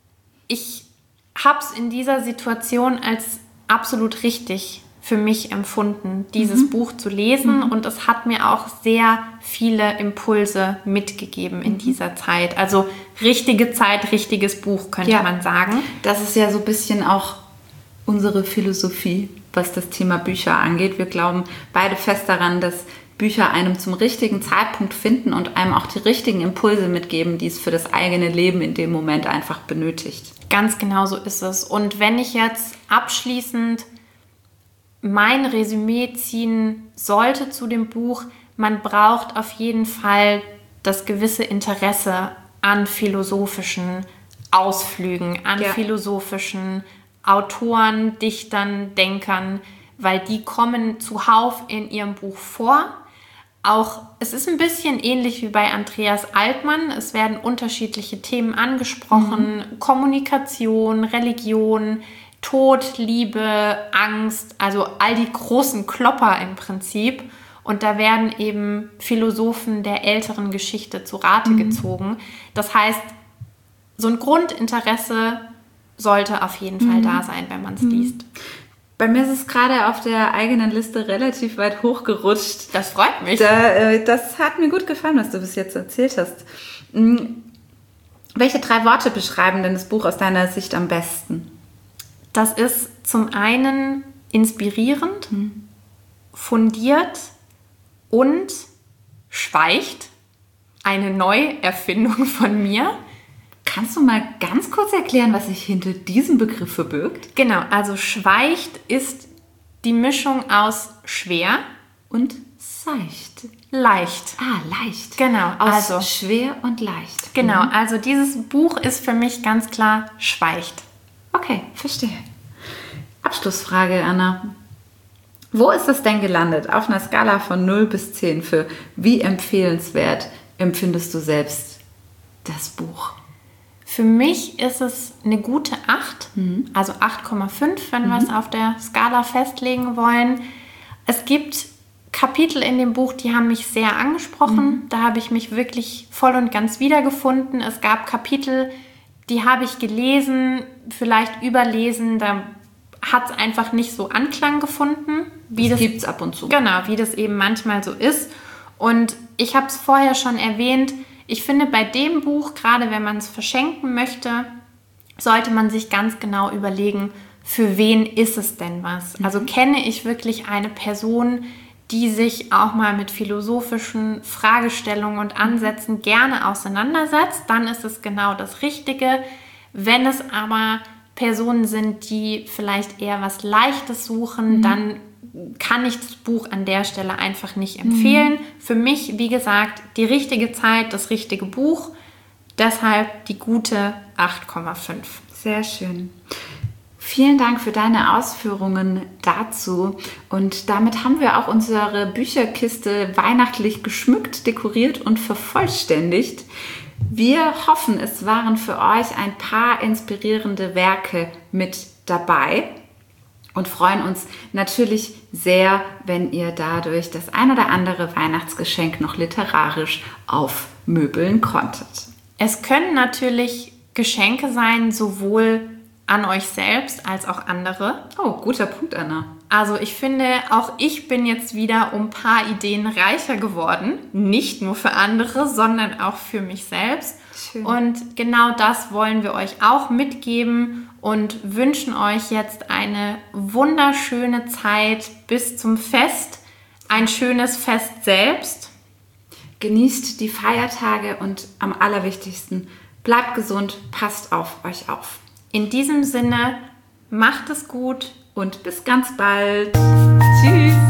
ich habe es in dieser Situation als absolut richtig für mich empfunden, dieses mhm. Buch zu lesen. Mhm. Und es hat mir auch sehr viele Impulse mitgegeben in mhm. dieser Zeit. Also richtige Zeit, richtiges Buch, könnte ja. man sagen. Das ist ja so ein bisschen auch unsere Philosophie, was das Thema Bücher angeht. Wir glauben beide fest daran, dass Bücher einem zum richtigen Zeitpunkt finden und einem auch die richtigen Impulse mitgeben, die es für das eigene Leben in dem Moment einfach benötigt. Ganz genau so ist es. Und wenn ich jetzt abschließend mein Resümee ziehen sollte zu dem Buch, man braucht auf jeden Fall das gewisse Interesse an philosophischen Ausflügen, an ja. philosophischen Autoren, Dichtern, Denkern, weil die kommen zuhauf in ihrem Buch vor. Auch, es ist ein bisschen ähnlich wie bei Andreas Altmann. Es werden unterschiedliche Themen angesprochen, mhm. Kommunikation, Religion, Tod, Liebe, Angst, also all die großen Klopper im Prinzip. Und da werden eben Philosophen der älteren Geschichte zu Rate mhm. gezogen. Das heißt, so ein Grundinteresse sollte auf jeden Fall mhm. da sein, wenn man es mhm. liest. Bei mir ist es gerade auf der eigenen Liste relativ weit hochgerutscht. Das freut mich. Da, äh, das hat mir gut gefallen, was du bis jetzt erzählt hast. Mhm. Welche drei Worte beschreiben denn das Buch aus deiner Sicht am besten? Das ist zum einen inspirierend, mhm. fundiert und schweigt. Eine Neuerfindung von mir. Kannst du mal ganz kurz erklären, was sich hinter diesem Begriff verbirgt? Genau, also schweigt ist die Mischung aus schwer und seicht. Leicht. Ah, leicht. Genau. Aus also schwer und leicht. Genau, mhm. also dieses Buch ist für mich ganz klar schweigt. Okay, verstehe. Abschlussfrage, Anna. Wo ist das denn gelandet? Auf einer Skala von null bis zehn. Für wie empfehlenswert empfindest du selbst das Buch? Für mich ist es eine gute acht, mhm. also acht Komma fünf, wenn mhm. wir es auf der Skala festlegen wollen. Es gibt Kapitel in dem Buch, die haben mich sehr angesprochen. Mhm. Da habe ich mich wirklich voll und ganz wiedergefunden. Es gab Kapitel, die habe ich gelesen, vielleicht überlesen, da hat es einfach nicht so Anklang gefunden. Wie das gibt es ab und zu. Genau, wie das eben manchmal so ist. Und ich habe es vorher schon erwähnt, ich finde, bei dem Buch, gerade wenn man es verschenken möchte, sollte man sich ganz genau überlegen, für wen ist es denn was? Mhm. Also kenne ich wirklich eine Person, die sich auch mal mit philosophischen Fragestellungen und Ansätzen gerne auseinandersetzt, dann ist es genau das Richtige. Wenn es aber Personen sind, die vielleicht eher was Leichtes suchen, mhm. dann kann ich das Buch an der Stelle einfach nicht empfehlen. Mhm. Für mich, wie gesagt, die richtige Zeit, das richtige Buch. Deshalb die gute acht Komma fünf. Sehr schön. Vielen Dank für deine Ausführungen dazu. Und damit haben wir auch unsere Bücherkiste weihnachtlich geschmückt, dekoriert und vervollständigt. Wir hoffen, es waren für euch ein paar inspirierende Werke mit dabei und freuen uns natürlich sehr, wenn ihr dadurch das ein oder andere Weihnachtsgeschenk noch literarisch aufmöbeln konntet. Es können natürlich Geschenke sein, sowohl an euch selbst als auch andere. Oh, guter Punkt, Anna. Also ich finde, auch ich bin jetzt wieder um ein paar Ideen reicher geworden. Nicht nur für andere, sondern auch für mich selbst. Schön. Und genau das wollen wir euch auch mitgeben und wünschen euch jetzt eine wunderschöne Zeit bis zum Fest. Ein schönes Fest selbst. Genießt die Feiertage und am allerwichtigsten, bleibt gesund, passt auf euch auf. In diesem Sinne, macht es gut und bis ganz bald. Tschüss.